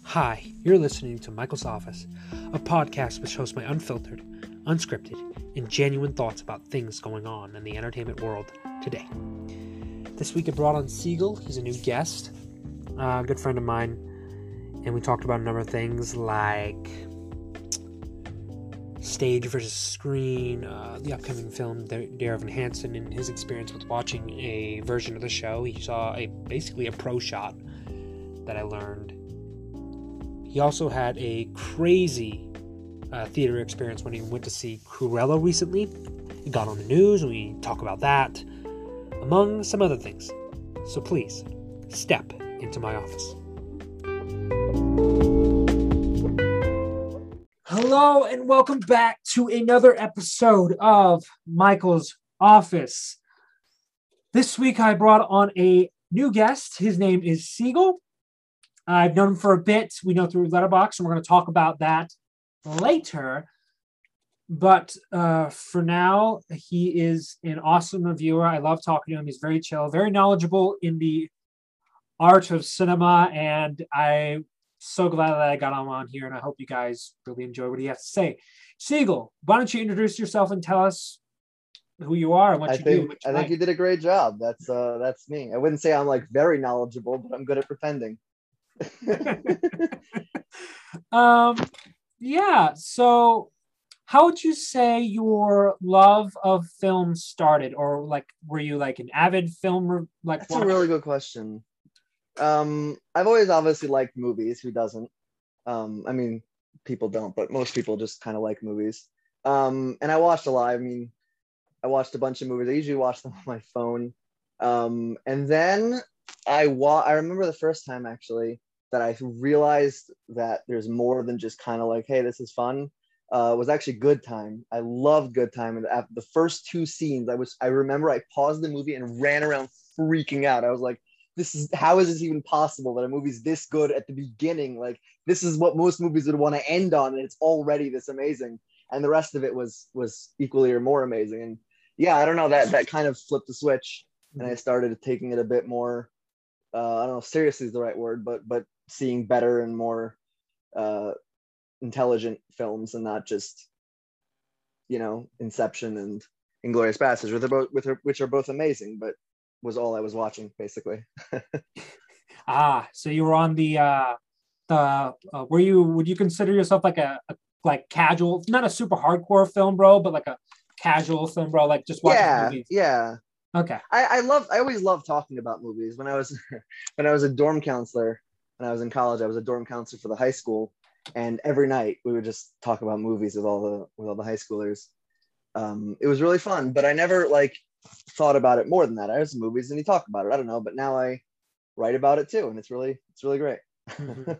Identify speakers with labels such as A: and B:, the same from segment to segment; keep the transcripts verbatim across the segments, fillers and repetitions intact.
A: Hi, you're listening to Michael's Office, a podcast which shows my unfiltered, unscripted, and genuine thoughts about things going on in the entertainment world today. This week I brought on Siegel. He's a new guest, a good friend of mine, and we talked about a number of things like stage versus screen, uh, the upcoming film Dear Evan Hansen, and his experience with watching a version of the show. He saw a basically a pro shot that I learned. He also had a crazy uh, theater experience when he went to see Cruella recently. It got on the news, and we talk about that, among some other things. So please, step into my office. Hello, and welcome back to another episode of Michael's Office. This week I brought on a new guest. His name is Siegel. I've known him for a bit. We know through Letterboxd, and we're going to talk about that later. But uh, for now, he is an awesome reviewer. I love talking to him. He's very chill, very knowledgeable in the art of cinema, and I'm so glad that I got him on here, and I hope you guys really enjoy what he has to say. Siegel, why don't you introduce yourself and tell us who you are and what
B: I
A: you
B: think,
A: do? What you
B: I
A: like.
B: think you did a great job. That's uh, that's me. I wouldn't say I'm like very knowledgeable, but I'm good at pretending.
A: um yeah so how would you say your love of film started, or like were you like an avid film like
B: That's a really good question. um I've always obviously liked movies. Who doesn't? um I mean, people don't, but most people just kind of like movies. Um and I watched a lot. I mean, I watched a bunch of movies. I usually watch them on my phone. Um and then I wa- I remember the first time actually that I realized that there's more than just kind of like, hey, this is fun. Uh, was actually Good Time. I loved Good Time, and after the first two scenes, I was I remember I paused the movie and ran around freaking out. I was like, this is how is this even possible that a movie's this good at the beginning? Like, this is what most movies would want to end on, and it's already this amazing. And the rest of it was was equally or more amazing. And yeah, I don't know, that that kind of flipped the switch, and I started taking it a bit more. Uh, I don't know if seriously is the right word, but but seeing better and more uh, intelligent films, and not just, you know, Inception and Inglourious Basterds, which are both, which are, which are both amazing, but was all I was watching basically.
A: ah so you were on the uh the uh, were you would you consider yourself like a, a like casual, not a super hardcore film bro, but like a casual film bro, like just watching
B: Yeah,
A: movies?
B: yeah.
A: Okay.
B: I, I love I always loved talking about movies. When I was when I was a dorm counselor, when I was in college, I was a dorm counselor for the high school, and every night we would just talk about movies with all the with all the high schoolers. Um, it was really fun, but I never like thought about it more than that. I was movies and you talk about it. I don't know, but now I write about it too, and it's really it's really great.
A: Mm-hmm.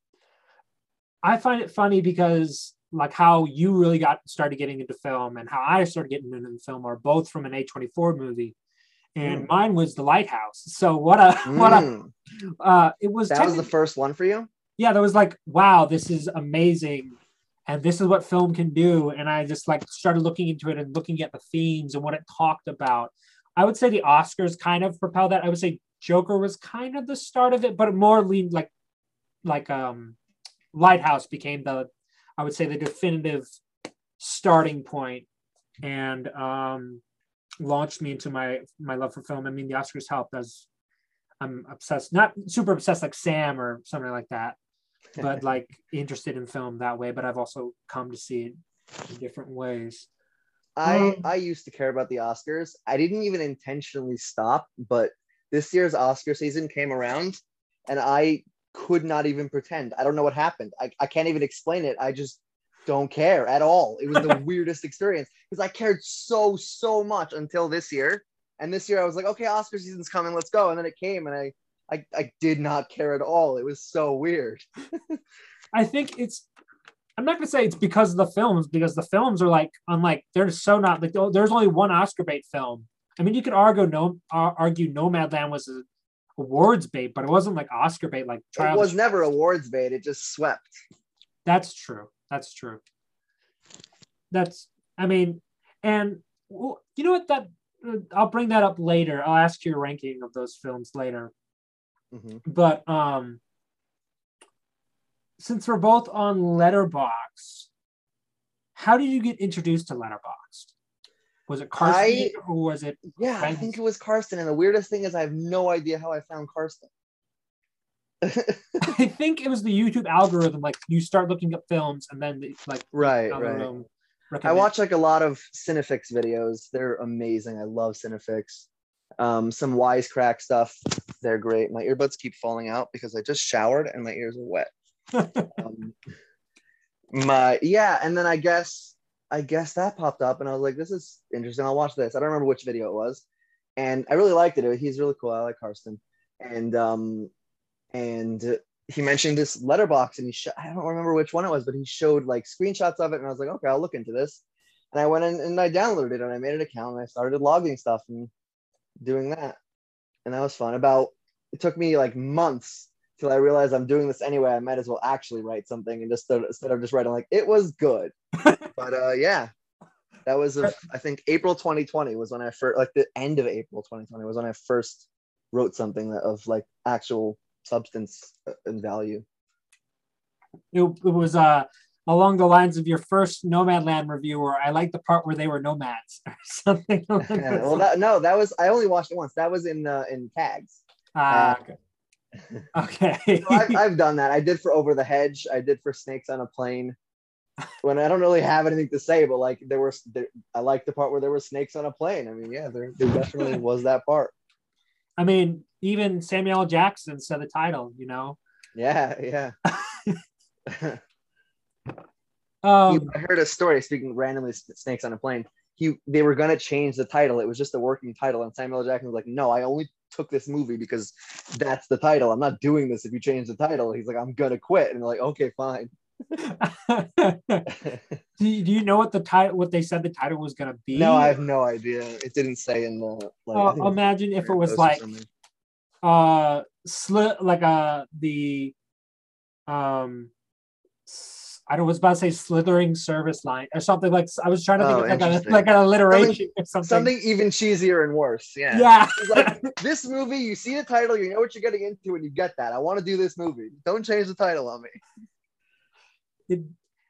A: I find it funny because like how you really got started getting into film and how I started getting into film are both from an A twenty-four movie, and mm. mine was The Lighthouse. So what a mm. what a uh, it was.
B: That was the first one for you?
A: Yeah, that was like, wow, this is amazing, and this is what film can do. And I just like started looking into it and looking at the themes and what it talked about. I would say the Oscars kind of propelled that. I would say Joker was kind of the start of it, but it more leaned like like um. Lighthouse became the, I would say, the definitive starting point, and um, launched me into my my love for film. I mean, the Oscars helped, as I'm obsessed, not super obsessed like Sam or something like that, but like interested in film that way. But I've also come to see it in different ways.
B: I um, I used to care about the Oscars. I didn't even intentionally stop, but this year's Oscar season came around, and I could not even pretend. I don't know what happened. I, I can't even explain it. I just don't care at all. It was the weirdest experience because I cared so, so much until this year. And this year I was like, okay, Oscar season's coming, let's go. And then it came, and I, I, I did not care at all. It was so weird.
A: I think it's, I'm not going to say it's because of the films, because the films are like, unlike, they're so not, like, there's only one Oscar bait film. I mean, you could argue, no, uh, argue Nomadland was a awards bait, but it wasn't like Oscar bait. Like
B: Trial it was never awards bait. It just swept.
A: That's true. That's true. That's, I mean, and well, you know what? That uh, I'll bring that up later. I'll ask you your ranking of those films later. Mm-hmm. But um, since we're both on Letterboxd, how did you get introduced to Letterboxd? Was it Karsten
B: I
A: or was it
B: yeah,
A: friends?
B: I think it was Karsten. And the weirdest thing is I have no idea how I found Karsten.
A: I think it was the YouTube algorithm. Like you start looking up films, and then like
B: right, right. I watch like a lot of Cinefix videos. They're amazing. I love Cinefix. Um, some Wisecrack stuff. They're great. My earbuds keep falling out because I just showered and my ears are wet. um, my yeah, and then I guess I guess that popped up, and I was like, "This is interesting. I'll watch this." I don't remember which video it was, and I really liked it. He's really cool. I like Karsten, and um, and he mentioned this letterbox, and he sh- I don't remember which one it was, but he showed like screenshots of it, and I was like, "Okay, I'll look into this." And I went in and I downloaded it, and I made an account, and I started logging stuff and doing that, and that was fun. About it took me like months till I realized I'm doing this anyway. I might as well actually write something and just instead of just writing like it was good. But uh, yeah, that was of, I think April twenty twenty was when I first, like the end of April twenty twenty was when I first wrote something that of like actual substance and value.
A: It, it was uh along the lines of your first Nomadland review, where I like the part where they were nomads or something. Like that.
B: Well, that, no, that was I only watched it once. That was in uh, in tags.
A: Ah, uh, okay. Okay.
B: So I've, I've done that. I did for Over the Hedge. I did for Snakes on a Plane. When I don't really have anything to say, but like there were, there, I liked the part where there were snakes on a plane. I mean, yeah, there, there definitely was that part.
A: I mean, even Samuel L. Jackson said the title, you know?
B: Yeah, yeah.
A: um,
B: I heard a story, speaking randomly, Snakes on a Plane. He, they were going to change the title. It was just a working title. And Samuel L. Jackson was like, no, I only took this movie because that's the title. I'm not doing this if you change the title. He's like, I'm going to quit. And they're like, okay, fine.
A: do, you, do you know what the title, what they said the title was going to be?
B: No, I have no idea. It didn't say in the,
A: like, uh, imagine if it was like, uh, slit, like, uh, the, um, I was about to say slithering service line or something like. I was trying to think oh, of like, a, like an alliteration
B: something,
A: or something.
B: Something even cheesier and worse. Yeah.
A: Yeah.
B: Like this movie, you see the title, you know what you're getting into, and you get that. I want to do this movie. Don't change the title on me.
A: It,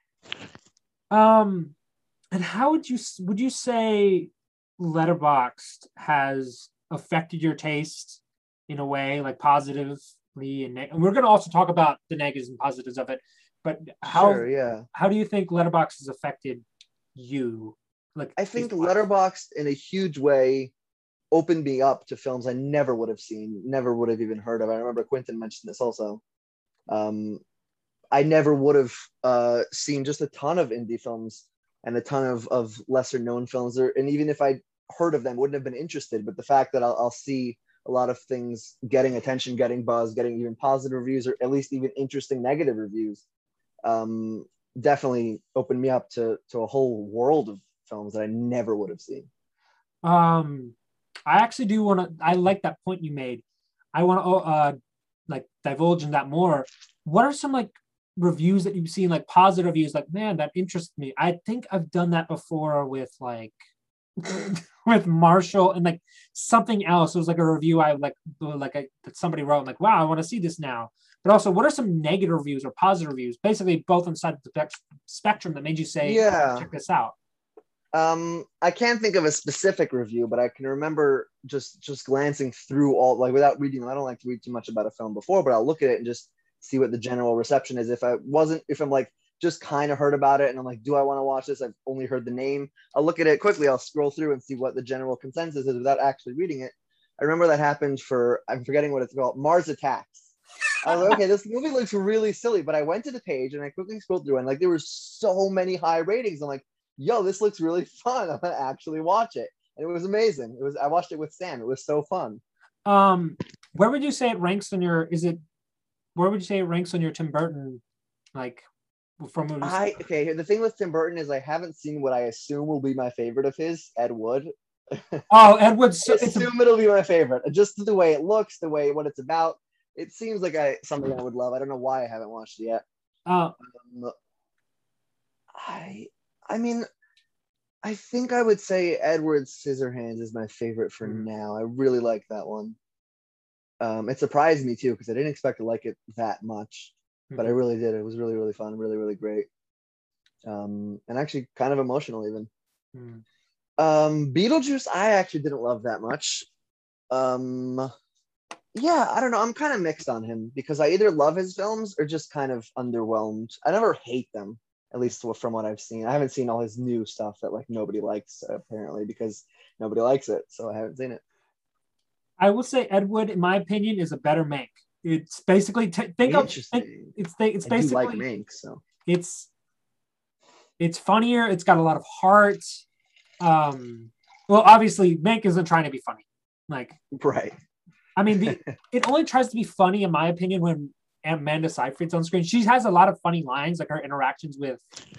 A: um, and how would you would you say Letterboxd has affected your taste in a way, like positively and, neg- and we're going to also talk about the negatives and positives of it. But how
B: sure, yeah.
A: how do you think Letterboxd has affected you? Like
B: I think Letterboxd in a huge way opened me up to films I never would have seen, never would have even heard of. I remember Quentin mentioned this also. Um, I never would have uh, seen just a ton of indie films and a ton of, of lesser known films. Or, and even if I heard of them, wouldn't have been interested. But the fact that I'll, I'll see a lot of things getting attention, getting buzz, getting even positive reviews, or at least even interesting negative reviews, um, definitely opened me up to, to a whole world of films that I never would have seen.
A: Um, I actually do want to, I like that point you made. I want to uh, like divulge in that more. What are some like reviews that you've seen, like positive reviews, like, man, that interests me? I think I've done that before with like, with Marshall and like something else. It was like a review I like, like I, that somebody wrote, like, wow, I want to see this now. But also, what are some negative reviews or positive reviews? Basically, both on side of the spectrum that made you say,
B: yeah,
A: oh, check this out.
B: Um, I can't think of a specific review, but I can remember just just glancing through all, like without reading them. I don't like to read too much about a film before, but I'll look at it and just see what the general reception is. If I wasn't, if I'm like just kind of heard about it and I'm like, do I want to watch this? I've only heard the name. I'll look at it quickly. I'll scroll through and see what the general consensus is without actually reading it. I remember that happened for, I'm forgetting what it's called, Mars Attacks. I was like, okay, this movie looks really silly, but I went to the page and I quickly scrolled through and like there were so many high ratings. I'm like, yo, this looks really fun. I'm gonna actually watch it. And it was amazing. It was, I watched it with Sam. It was so fun.
A: Um, where would you say it ranks on your, is it, where would you say it ranks on your Tim Burton, like, from movies?
B: I, okay, the thing with Tim Burton is I haven't seen what I assume will be my favorite of his, Ed Wood.
A: Oh, Ed Wood.
B: So, I assume a, it'll be my favorite. Just the way it looks, the way, what it's about. It seems like I something I would love. I don't know why I haven't watched it yet.
A: Uh,
B: um, I, I mean, I think I would say Edward Scissorhands is my favorite for mm-hmm. now. I really like that one. Um, it surprised me too because I didn't expect to like it that much. but I really did. It was really, really fun, really, really great. Um, and actually kind of emotional even.
A: Mm.
B: Um, Beetlejuice, I actually didn't love that much. Um, yeah, I don't know. I'm kind of mixed on him because I either love his films or just kind of underwhelmed. I never hate them, at least from what I've seen. I haven't seen all his new stuff that like nobody likes apparently because nobody likes it, so I haven't seen it.
A: I will say Ed Wood, in my opinion, is a better Mank. It's basically t- think of think,
B: Interesting.
A: it's it's
B: I do
A: basically
B: like Mank, so
A: it's it's funnier. It's got a lot of heart. Um, well, obviously, Mank isn't trying to be funny. Like,
B: right.
A: I mean, the it only tries to be funny, in my opinion, when Amanda Seyfried's on screen. She has a lot of funny lines, like her interactions with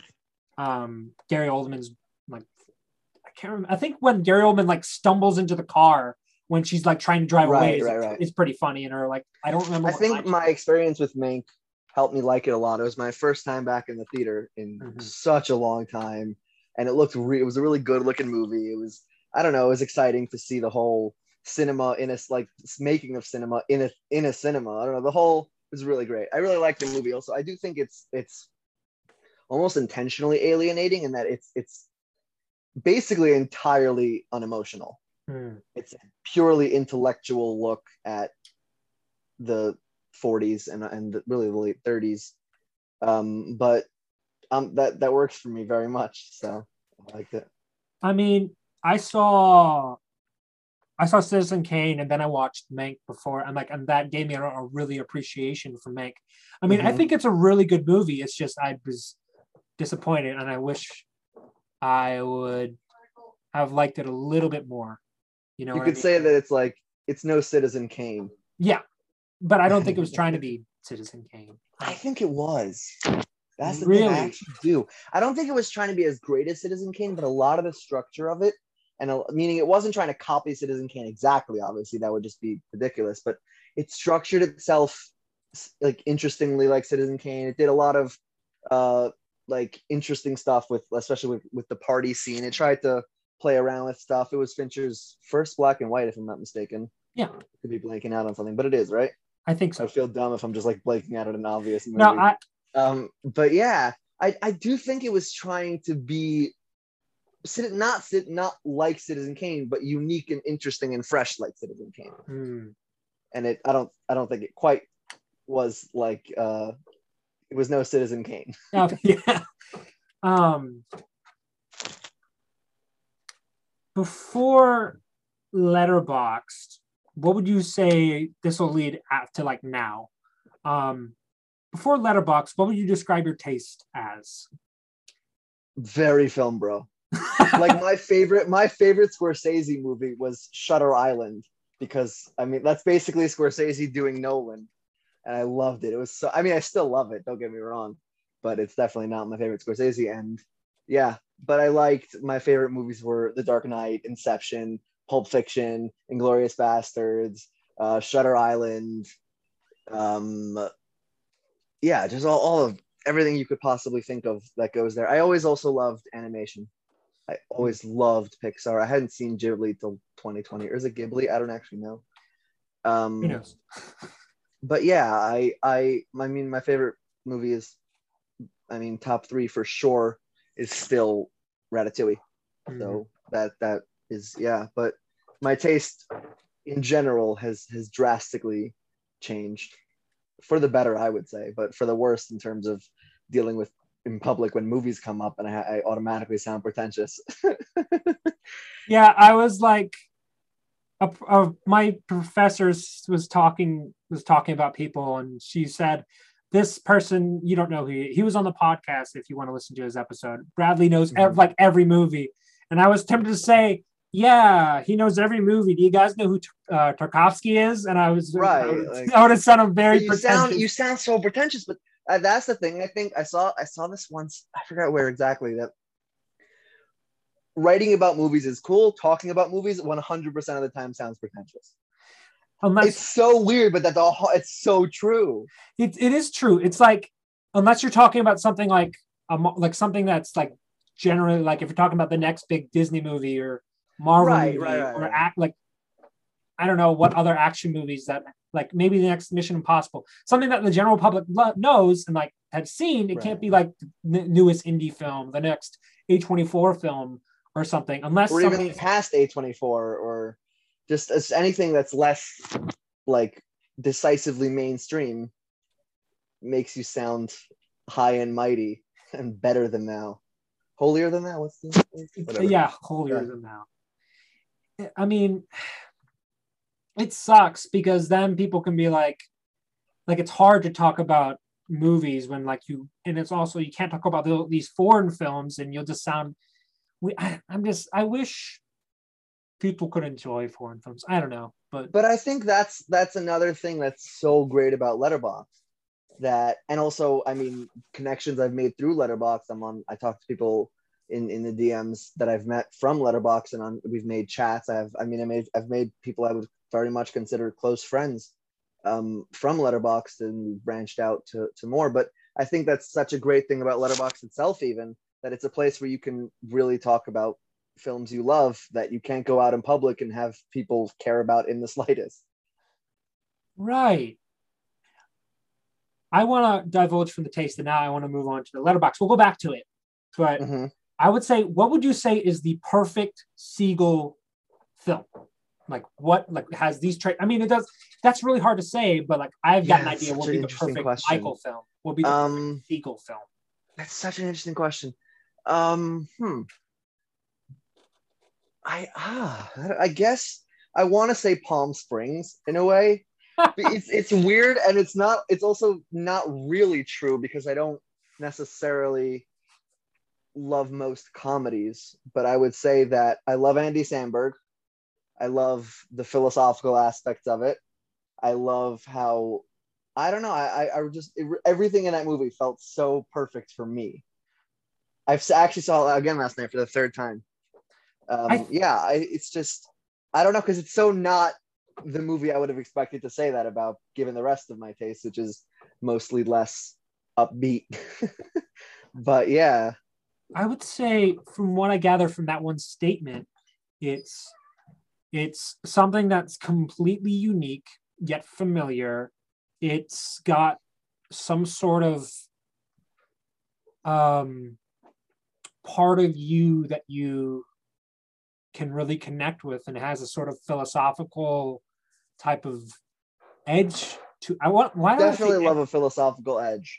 A: um, Gary Oldman's. Like, I can't remember. I think when Gary Oldman like stumbles into the car when she's like trying to drive
B: Right,
A: away, is,
B: right, right.
A: is pretty funny. And her like, I don't remember.
B: I
A: what
B: think
A: line she-
B: my experience with Mank helped me like it a lot. It was my first time back in the theater in
A: Mhm.
B: such a long time, and it looked re- it was a really good looking movie. It was I don't know, it was exciting to see the whole cinema in a like making of cinema in a in a cinema. I don't know, the whole was really great. I really liked the movie. Also, I do think it's it's almost intentionally alienating in that it's it's basically entirely unemotional.
A: Hmm.
B: It's a purely intellectual look at the forties and and really the late thirties. Um, but um, that that works for me very much. So I liked it.
A: I mean, I saw I saw Citizen Kane and then I watched Mank before. I'm like, and that gave me a, a really appreciation for Mank. I mean, I
B: Mhm.
A: think it's a really good movie. It's just I was disappointed, and I wish I would have liked it a little bit more. You know
B: You
A: what I
B: could
A: mean?
B: say that it's like it's no Citizen Kane.
A: Yeah, but I don't think it was trying to be Citizen Kane.
B: I think it was. That's the thing. I
A: Really?
B: actually do. I don't think it was trying to be as great as Citizen Kane, but a lot of the structure of it, and a, meaning it wasn't trying to copy Citizen Kane exactly. Obviously, that would just be ridiculous. But it structured itself like interestingly, like Citizen Kane. It did a lot of uh, like interesting stuff with, especially with with the party scene. It tried to play around with stuff. It was Fincher's first black and white, if I'm not mistaken.
A: Yeah,
B: Could be blanking out on something, but it is, right?
A: I think so.
B: I feel dumb if I'm just like blanking out on an obvious movie.
A: No, I
B: Um, but yeah, I, I do think it was trying to be not not like Citizen Kane, but unique and interesting and fresh like Citizen Kane.
A: hmm.
B: And it I don't I don't think it quite was like uh it was no Citizen Kane.
A: Oh, yeah. Um, before Letterboxd, what would you say this will lead at to like now? Um, before Letterboxd, what would you describe your taste as?
B: Very film bro. Like my favorite my favorite Scorsese movie was Shutter Island because I mean that's basically Scorsese doing Nolan, and I loved it. It was so I mean I still love it, don't get me wrong, but it's definitely not my favorite Scorsese. And yeah, but I liked my favorite movies were The Dark Knight, Inception, Pulp Fiction, Inglourious Bastards, uh, Shutter Island. Um, yeah, just all, all of everything you could possibly think of that goes there. I always also loved animation. I always loved Pixar. I hadn't seen Ghibli till twenty twenty. Or is it Ghibli? I don't actually know. Um,
A: Who knows?
B: but yeah, I, I, I mean, my favorite movie is, I mean, top three for sure is still Ratatouille.
A: Mhm.
B: So that that is yeah. But my taste in general has has drastically changed for the better, I would say, but for the worst in terms of dealing with in public when movies come up and I, I automatically sound pretentious.
A: Yeah, I was like, a, a, my professor was talking was talking about people, and she said, "This person, you don't know who he, he was on the podcast. If you want to listen to his episode, Bradley knows
B: Mhm.
A: ev- like every movie." And I was tempted to say, "Yeah, he knows every movie. Do you guys know who uh, Tarkovsky is?" And I was
B: Right,
A: I would,
B: like-
A: I would have sounded very
B: you
A: pretentious.
B: sound you sound so pretentious, but uh, that's the thing. I think I saw I saw this once. I forgot where exactly. That writing about movies is cool. Talking about movies one hundred percent of the time sounds pretentious.
A: Unless
B: It's so weird, but that's all. It's so true.
A: it, it is true. It's like, unless you're talking about something like a, mo- like something that's like generally like if you're talking about the next big Disney movie or Marvel
B: Right,
A: movie
B: right, right,
A: or
B: right.
A: act like, I don't know what other action movies that like maybe the next Mission Impossible, something that the general public lo- knows and like have seen. It
B: Right.
A: can't be like the n- newest indie film, the next A twenty-four film or something, unless
B: or
A: somebody
B: even past A twenty-four, or just as anything that's less like decisively mainstream makes you sound high and mighty and better than thou. Holier than thou? What's the whatever.
A: yeah, holier
B: Yeah.
A: than thou. I mean, it sucks because then people can be like, like it's hard to talk about movies when like you, and it's also you can't talk about the, these foreign films, and you'll just sound. We, I, I'm just, I wish people could enjoy foreign films. I don't know, but
B: But I think that's that's another thing that's so great about Letterboxd. That, and also, I mean, connections I've made through Letterboxd. I'm on. I talk to people in in the D Ms that I've met from Letterboxd, and on we've made chats. I have. I mean, I made. I've made people I would very much consider close friends um, from Letterboxd, and branched out to to more. But I think that's such a great thing about Letterboxd itself, even that it's a place where you can really talk about films you love that you can't go out in public and have people care about in the slightest.
A: right. I want to divulge from the taste, and now I want to move on to the letterbox. We'll go back to it, but
B: Mm-hmm.
A: I would say, what would you say is the perfect Siegel film? Like what, like has these traits? I mean, it does. That's really hard to say, but like I've got
B: Yeah,
A: an
B: it's
A: idea. What
B: such
A: would
B: an
A: be the
B: interesting
A: perfect
B: question.
A: Michael film? What would be the
B: Um,
A: perfect Siegel film?
B: That's such an interesting question. Um, hmm. I ah, I guess I want to say Palm Springs in a way. But it's it's weird, and it's not. It's also not really true because I don't necessarily love most comedies. But I would say that I love Andy Samberg. I love the philosophical aspects of it. I love how I don't know. I I, I just it, everything in that movie felt so perfect for me. I've s- actually saw it again last night for the third time. Um,
A: I
B: yeah, I, it's just I don't know because it's so not the movie I would have expected to say that about, given the rest of my taste, which is mostly less upbeat. But yeah,
A: I would say, from what I gather from that one statement, it's it's something that's completely unique yet familiar. It's got some sort of um, part of you that you can really connect with, and has a sort of philosophical type of edge to. I want. Why do I say
B: definitely
A: edge?
B: love a philosophical edge.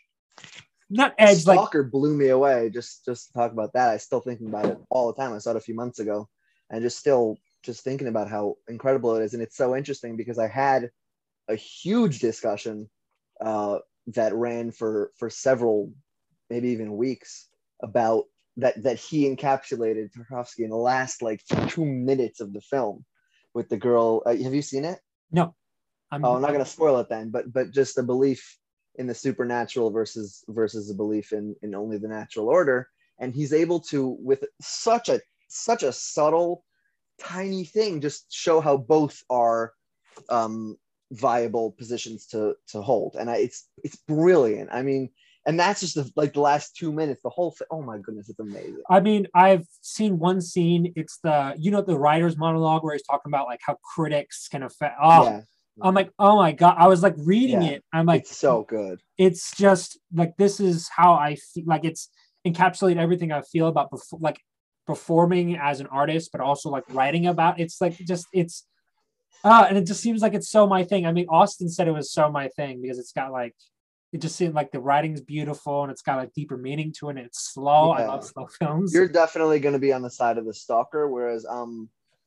A: Not edge like
B: Stalker blew me away. Just just to talk about that, I still thinking about it all the time. I saw it a few months ago, and just still just thinking about how incredible it is. And it's so interesting because I had a huge discussion uh, that ran for for several, maybe even weeks, about that that he encapsulated Tarkovsky in the last like two minutes of the film with the girl. Uh, have you seen it?
A: no. I'm,
B: Oh, I'm not going to spoil it then, but but just the belief in the supernatural versus versus the belief in in only the natural order, and he's able to, with such a such a subtle, tiny thing, just show how both are um, viable positions to to hold, and I, it's it's brilliant. I mean, and that's just the, like the last two minutes. The whole thing. Oh my goodness, it's amazing.
A: I mean, I've seen one scene. It's the you know the writer's monologue where he's talking about like how critics can affect. Oh,
B: Yeah,
A: I'm like, oh my god! I was like reading
B: yeah,
A: it. I'm like,
B: it's so good.
A: it's just like this is how I feel. Like it's encapsulate everything I feel about perf- like performing as an artist, but also like writing about. It's like just it's, uh, and it just seems like it's so my thing. I mean, Austin said it was so my thing because it's got like it just seemed like the writing's beautiful and it's got like deeper meaning to it. And it's slow. I
B: Yeah.
A: love slow films.
B: You're definitely going to be on the side of the stalker, whereas um,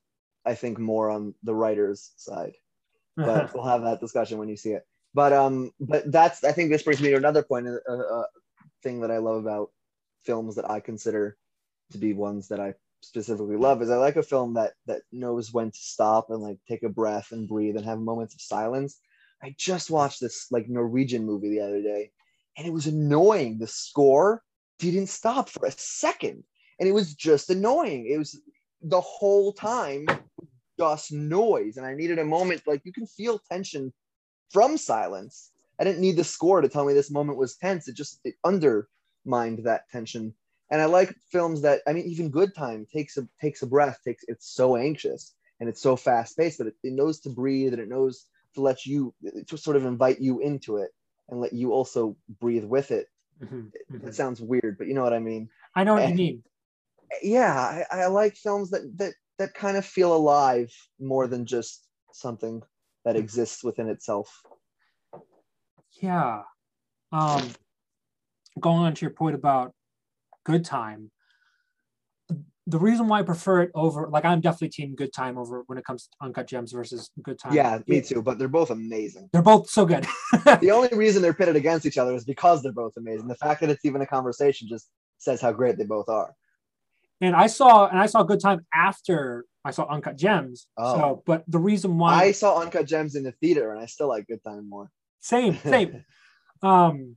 B: I think more on the writer's side. But we'll have that discussion when you see it. But um, but that's I think this brings me to another point. A, a thing that I love about films that I consider to be ones that I specifically love is I like a film that that knows when to stop and like take a breath and breathe and have moments of silence. I just watched this like Norwegian movie the other day, and it was annoying. The score didn't stop for a second, and it was just annoying. It was the whole time just noise, and I needed a moment. Like you can feel tension from silence. I didn't need the score to tell me this moment was tense. It just it undermined that tension. And I like films that I mean, even Good Time takes a takes a breath. Takes it's so anxious, and it's so fast paced, but it, it knows to breathe, and it knows to let you, to sort of invite you into it and let you also breathe with it.
A: Mm-hmm. Mm-hmm.
B: It sounds weird, but you know what I mean.
A: I know what
B: and,
A: you mean.
B: Yeah, I, I like films that that that kind of feel alive more than just something that exists within itself.
A: Yeah. Um, going on to your point about Good Time, the reason why I prefer it over, like, I'm definitely team Good Time over when it comes to Uncut Gems versus Good Time.
B: Yeah, me
A: it,
B: too, but they're both amazing.
A: They're both so good.
B: The only reason they're pitted against each other is because they're both amazing. The fact that it's even a conversation just says how great they both are.
A: And I saw, and I saw Good Time after I saw Uncut Gems. Oh. So, but the reason why
B: I saw Uncut Gems in the theater, and I still like Good Time more.
A: Same, same. um,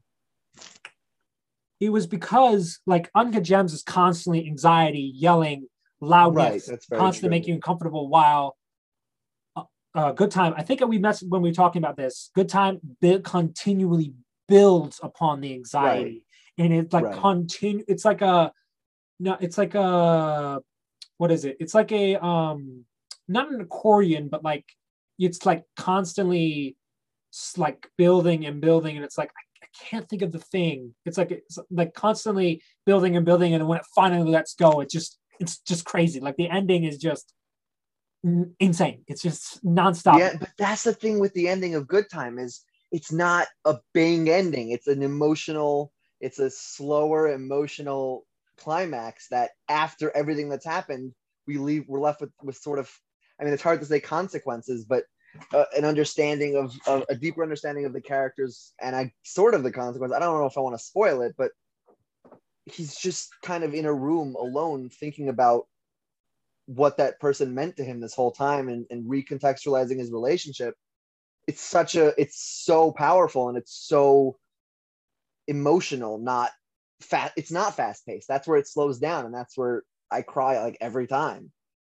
A: it was because, like, Uncut Gems is constantly anxiety, yelling, loudness, right, constantly true. Making you uncomfortable. While uh, uh, Good Time, I think we met when we were talking about this. Good Time bi- continually builds upon the anxiety, right. and it's like right. continue. It's like a no, it's like a what is it? It's like a um, not an accordion, but like it's like constantly like building and building, and it's like I can't think of the thing. It's like it's like constantly building and building, and when it finally lets go, it just it's just crazy. Like the ending is just insane. It's just nonstop.
B: Yeah, but that's the thing with the ending of Good Time is it's not a bang ending. It's an emotional. It's a slower emotional climax that after everything that's happened, we leave. We're left with with sort of. I mean, it's hard to say consequences, but uh, an understanding of, of a deeper understanding of the characters and I sort of the consequence. I don't know if I want to spoil it, but he's just kind of in a room alone thinking about what that person meant to him this whole time and, and recontextualizing his relationship. It's such a, it's so powerful and it's so emotional, not fast. It's not fast paced. That's where it slows down. And that's where I cry like every time.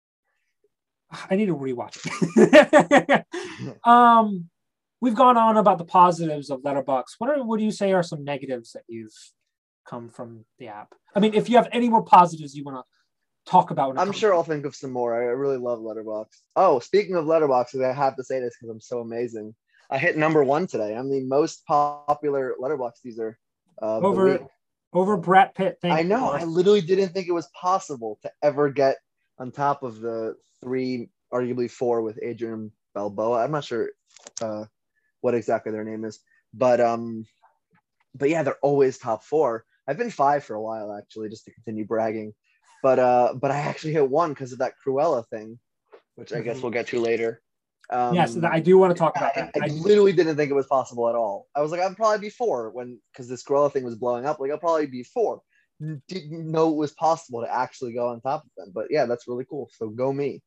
A: I need to rewatch it. um, we've gone on about the positives of Letterboxd. What are what do you say are some negatives that you've come from the app? I mean, if you have any more positives you want to talk about,
B: I'm sure I'll think of some more. I really love Letterboxd. Oh, speaking of Letterboxd, I have to say this because I'm so amazing. I hit number one today. I'm the most popular Letterboxd user of
A: over
B: the week.
A: over Brad Pitt. Thank
B: I know. You. I literally didn't think it was possible to ever get on top of the three, arguably four with Adrian Balboa. I'm not sure uh, what exactly their name is, but um, but yeah, they're always top four. I've been five for a while actually, just to continue bragging, but uh, but I actually hit one because of that Cruella thing, which I mm-hmm. guess we'll get to later. Um,
A: yes, I do want to talk about
B: I,
A: that.
B: I, I literally didn't think it was possible at all. I was like, I'd probably be four when because this Cruella thing was blowing up. Like, I'll probably be four. Didn't know it was possible to actually go on top of them, but yeah, that's really cool. So go me.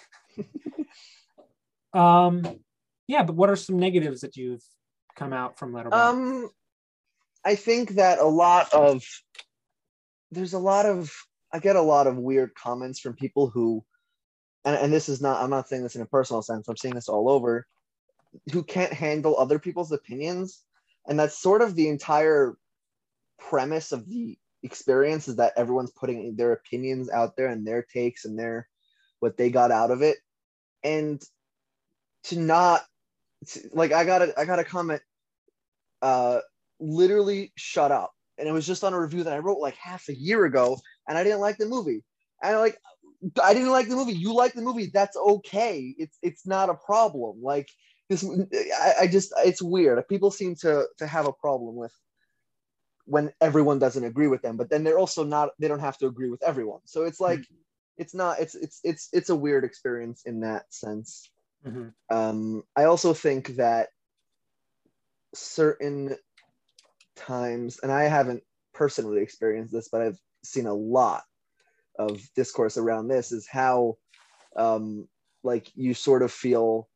A: um, yeah, but what are some negatives that you've come out from Letterboxd?
B: Um, I think that a lot of there's a lot of I get a lot of weird comments from people who, and, and this is not I'm not saying this in a personal sense. I'm saying this all over, who can't handle other people's opinions, and that's sort of the entire premise of the experience is that everyone's putting their opinions out there and their takes and their what they got out of it, and to not to, like I got a I got a comment uh literally shut up, and it was just on a review that I wrote like half a year ago, and I didn't like the movie, and I like I didn't like the movie. You like the movie, that's okay. It's it's not a problem. Like this, I, I just it's weird. People seem to to have a problem with when everyone doesn't agree with them, but then they're also not, they don't have to agree with everyone. So it's like, mm-hmm. it's not, it's, it's, it's, it's a weird experience in that sense. Mm-hmm. Um, I also think that certain times, and I haven't personally experienced this, but I've seen a lot of discourse around this, is how um, like you sort of feel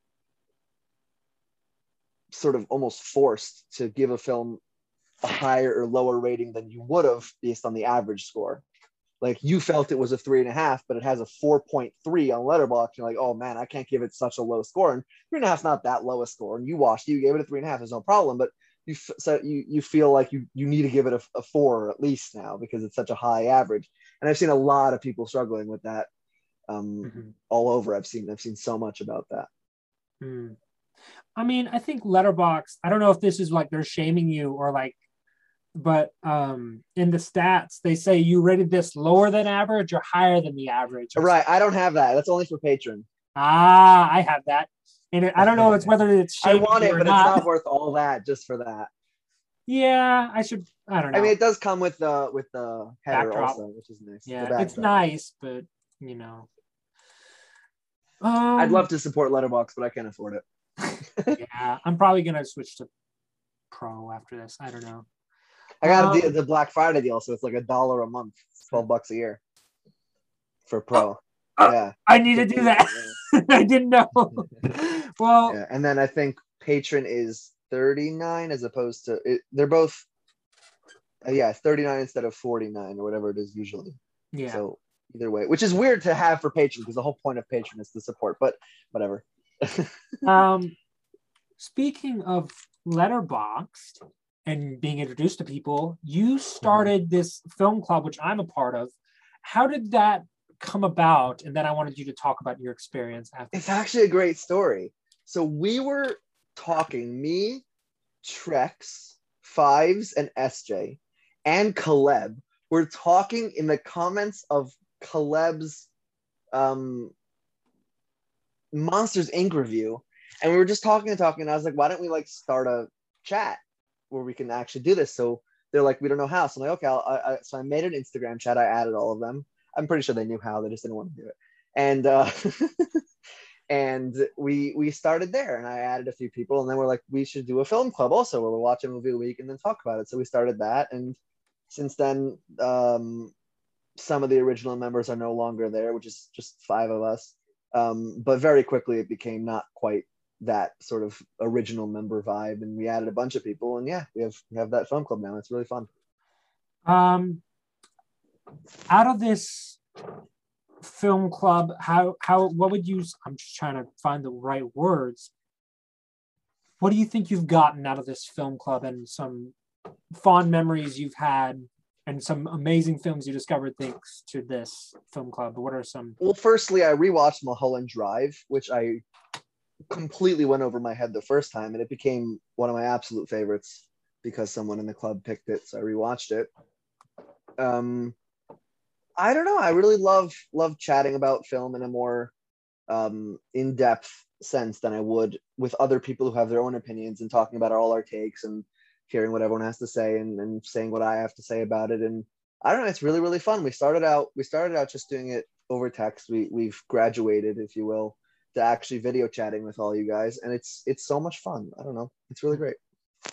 B: sort of almost forced to give a film a higher or lower rating than you would have based on the average score. Like you felt it was a three and a half, but it has a four point three on Letterboxd. You're like, oh man, I can't give it such a low score. And three and a half is not that low a score. And you watched it, you gave it a three and a half, there's no problem. But you so you you feel like you you need to give it a, a four at least now because it's such a high average. And I've seen a lot of people struggling with that. um,
A: Mm-hmm.
B: all over. I've seen I've seen so much about that.
A: Mm. I mean, I think Letterboxd, I don't know if this is like they're shaming you or like, but um, in the stats, they say you rated this lower than average or higher than the average.
B: Right. I don't have that. That's only for patron.
A: Ah, I have that. And it, I don't know it's whether it's
B: I
A: shaming
B: want
A: you
B: it,
A: or
B: but
A: not.
B: it's not worth all that just for that.
A: Yeah, I should, I don't know.
B: I mean, it does come with the with the header
A: Backdrop.
B: also, which is nice.
A: Yeah, it's nice, but you know.
B: I'd
A: Um,
B: love to support Letterboxd, but I can't afford it.
A: yeah, I'm probably gonna switch to Pro after this. I don't know.
B: I got
A: um,
B: a deal, the Black Friday deal, so it's like a dollar a month, twelve bucks a year for Pro.
A: Oh,
B: yeah,
A: I need to do that. I didn't know. Well,
B: yeah, and then I think Patron is thirty-nine as opposed to it, they're both. Uh, yeah, thirty-nine instead of forty-nine or whatever it is usually.
A: Yeah.
B: So either way, which is weird to have for Patron because the whole point of Patron is to support, but whatever.
A: um, speaking of Letterboxd and being introduced to people, you started mm-hmm. this film club, which I'm a part of. How did that come about? And then I wanted you to talk about your experience after.
B: It's actually a great story. So we were talking, me, Trex, Fives, and S J, and Caleb. We're talking in the comments of Caleb's um, Monsters Incorporated review, and we were just talking and talking. And I was like, "Why don't we like start a chat where we can actually do this?" So they're like, "We don't know how." So I'm like, "Okay." I'll, I, I, so I made an Instagram chat. I added all of them. I'm pretty sure they knew how. They just didn't want to do it. And uh, and we we started there, and I added a few people, and then we're like, we should do a film club also, where we'll watch a movie a week and then talk about it. So we started that, and since then, um, some of the original members are no longer there, which is just five of us. Um, but very quickly, it became not quite that sort of original member vibe, and we added a bunch of people, and yeah, we have we have that film club now. It's really fun.
A: Um, out of this film club, how how what would you? I'm just trying to find the right words. What do you think you've gotten out of this film club, and some fond memories you've had, and some amazing films you discovered thanks to this film club? What are some?
B: Well, firstly, I rewatched Mulholland Drive, which I completely went over my head the first time, and it became one of my absolute favorites because someone in the club picked it, so I rewatched it. Um, I don't know. I really love love chatting about film in a more um, in-depth sense than I would with other people who have their own opinions and talking about all our takes and hearing what everyone has to say and, and saying what I have to say about it. And I don't know, it's really, really fun. We started out, we started out just doing it over text. We we've graduated, if you will, to actually video chatting with all you guys. And it's, it's so much fun. I don't know. It's really great.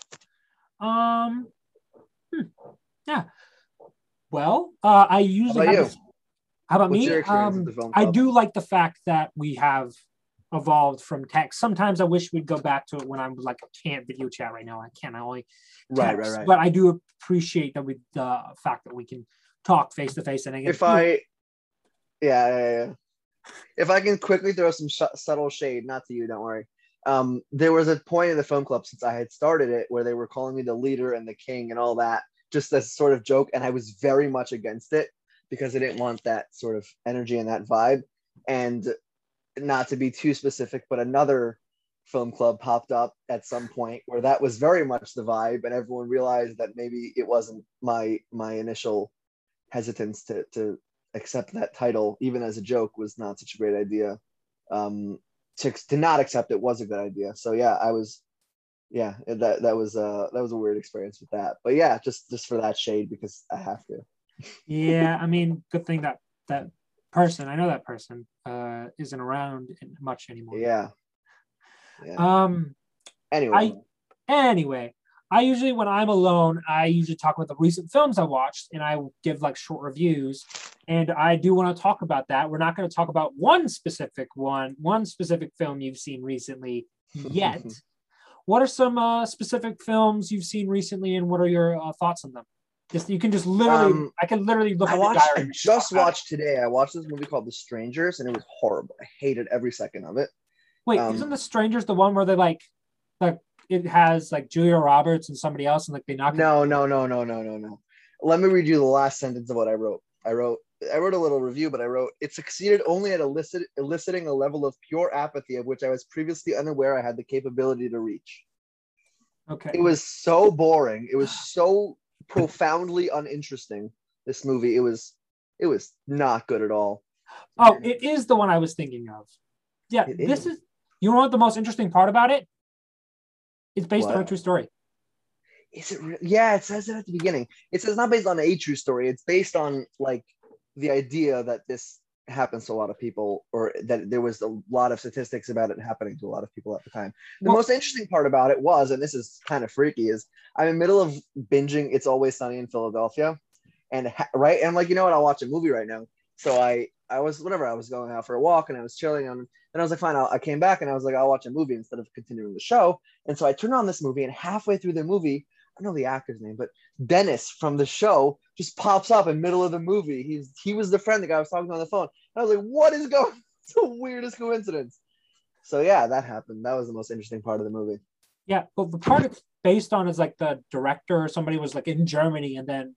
A: Um, hmm. Yeah. Well, uh, I usually
B: How about
A: have
B: you?
A: This, how about
B: What's
A: me?
B: your experience
A: Um,
B: with the film
A: I
B: club?
A: do like the fact that we have evolved from text. Sometimes I wish we'd go back to it when I'm like, I can't video chat right now. I can't. I only text.
B: Right, right, right.
A: But I do appreciate that with the fact that we can talk face to face. And again,
B: if I, yeah, yeah, yeah. If I can quickly throw some sh- subtle shade, not to you, don't worry. Um, there was a point in the film club since I had started it where they were calling me the leader and the king and all that, just as sort of joke. And I was very much against it because I didn't want that sort of energy and that vibe. And not to be too specific, but another film club popped up at some point where that was very much the vibe, and everyone realized that maybe it wasn't my my initial hesitance to to accept that title, even as a joke, was not such a great idea. Um, to to not accept it was a good idea. So yeah, I was, yeah, that that was uh that was a weird experience with that. But yeah, just just for that shade because I have to.
A: Yeah, I mean, good thing that that person, I know that person, uh, isn't around much anymore.
B: Yeah.
A: yeah. Um.
B: Anyway.
A: I, anyway, I usually, when I'm alone, I usually talk about the recent films I watched, and I give like short reviews. And I do want to talk about that. We're not going to talk about one specific one, one specific film you've seen recently yet. What are some uh, specific films you've seen recently, and what are your uh, thoughts on them? Just you can just literally, um, I can literally look
B: I
A: at
B: watched,
A: the diary.
B: I just watched today. I watched this movie called The Strangers, and it was horrible. I hated every second of it.
A: Wait,
B: um,
A: isn't The Strangers the one where they like, like it has like Julia Roberts and somebody else, and like they knock?
B: No, no, no, no, no, no, no. Let me read you the last sentence of what I wrote. I wrote I wrote a little review, but I wrote it succeeded only at elicit, eliciting a level of pure apathy of which I was previously unaware I had the capability to reach.
A: Okay.
B: It was so boring. It was so profoundly uninteresting. This movie, it was it was not good at all.
A: Oh, it is the one I was thinking of. Yeah,
B: It
A: this
B: is.
A: is. You know what the most interesting part about it? It's based
B: What?
A: on a true story.
B: Is it re- yeah, it says it at the beginning. It says not based on a true story. It's based on like the idea that this happens to a lot of people, or that there was a lot of statistics about it happening to a lot of people at the time. The
A: Well,
B: most interesting part about it was, and this is kind of freaky, is I'm in the middle of binging It's Always Sunny in Philadelphia, and ha- right, and I'm like, you know what, I'll watch a movie right now. So I I was whatever, I was going out for a walk and I was chilling on, and I was like, fine, I'll, I came back and I was like, I'll watch a movie instead of continuing the show. And so I turned on this movie, and halfway through the movie, I don't know the actor's name, but Dennis from the show just pops up in the middle of the movie. He's he was the friend the guy I was talking to on the phone. And I was like, what is going on? It's the weirdest coincidence. So yeah, that happened. That was the most interesting part of the movie.
A: yeah, but the part it's based on is like the director or somebody was like in Germany, and then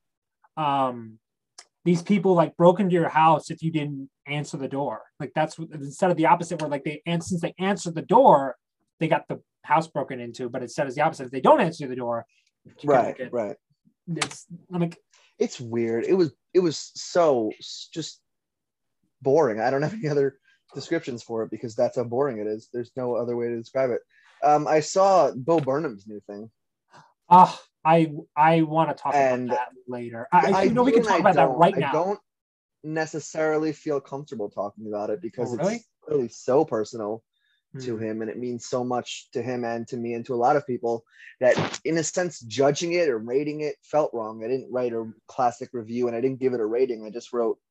A: um these people like broke into your house if you didn't answer the door. Like that's instead of the opposite, where like they and since they answered the door, they got the house broken into. But instead it's the opposite. If they don't answer the door,
B: Right, right.
A: It's I'm like
B: it's weird. It was it was so just boring. I don't have any other descriptions for it because that's how boring it is. There's no other way to describe it. Um, I saw Bo Burnham's new thing.
A: Ah, uh, I I want to talk
B: and
A: about that later. I,
B: I
A: you know we can talk
B: I
A: about that right
B: I
A: now.
B: I don't necessarily feel comfortable talking about it because
A: oh, really?
B: it's really so personal
A: hmm.
B: to him, and it means so much to him and to me and to a lot of people that in a sense judging it or rating it felt wrong. I didn't write a classic review and I didn't give it a rating. I just wrote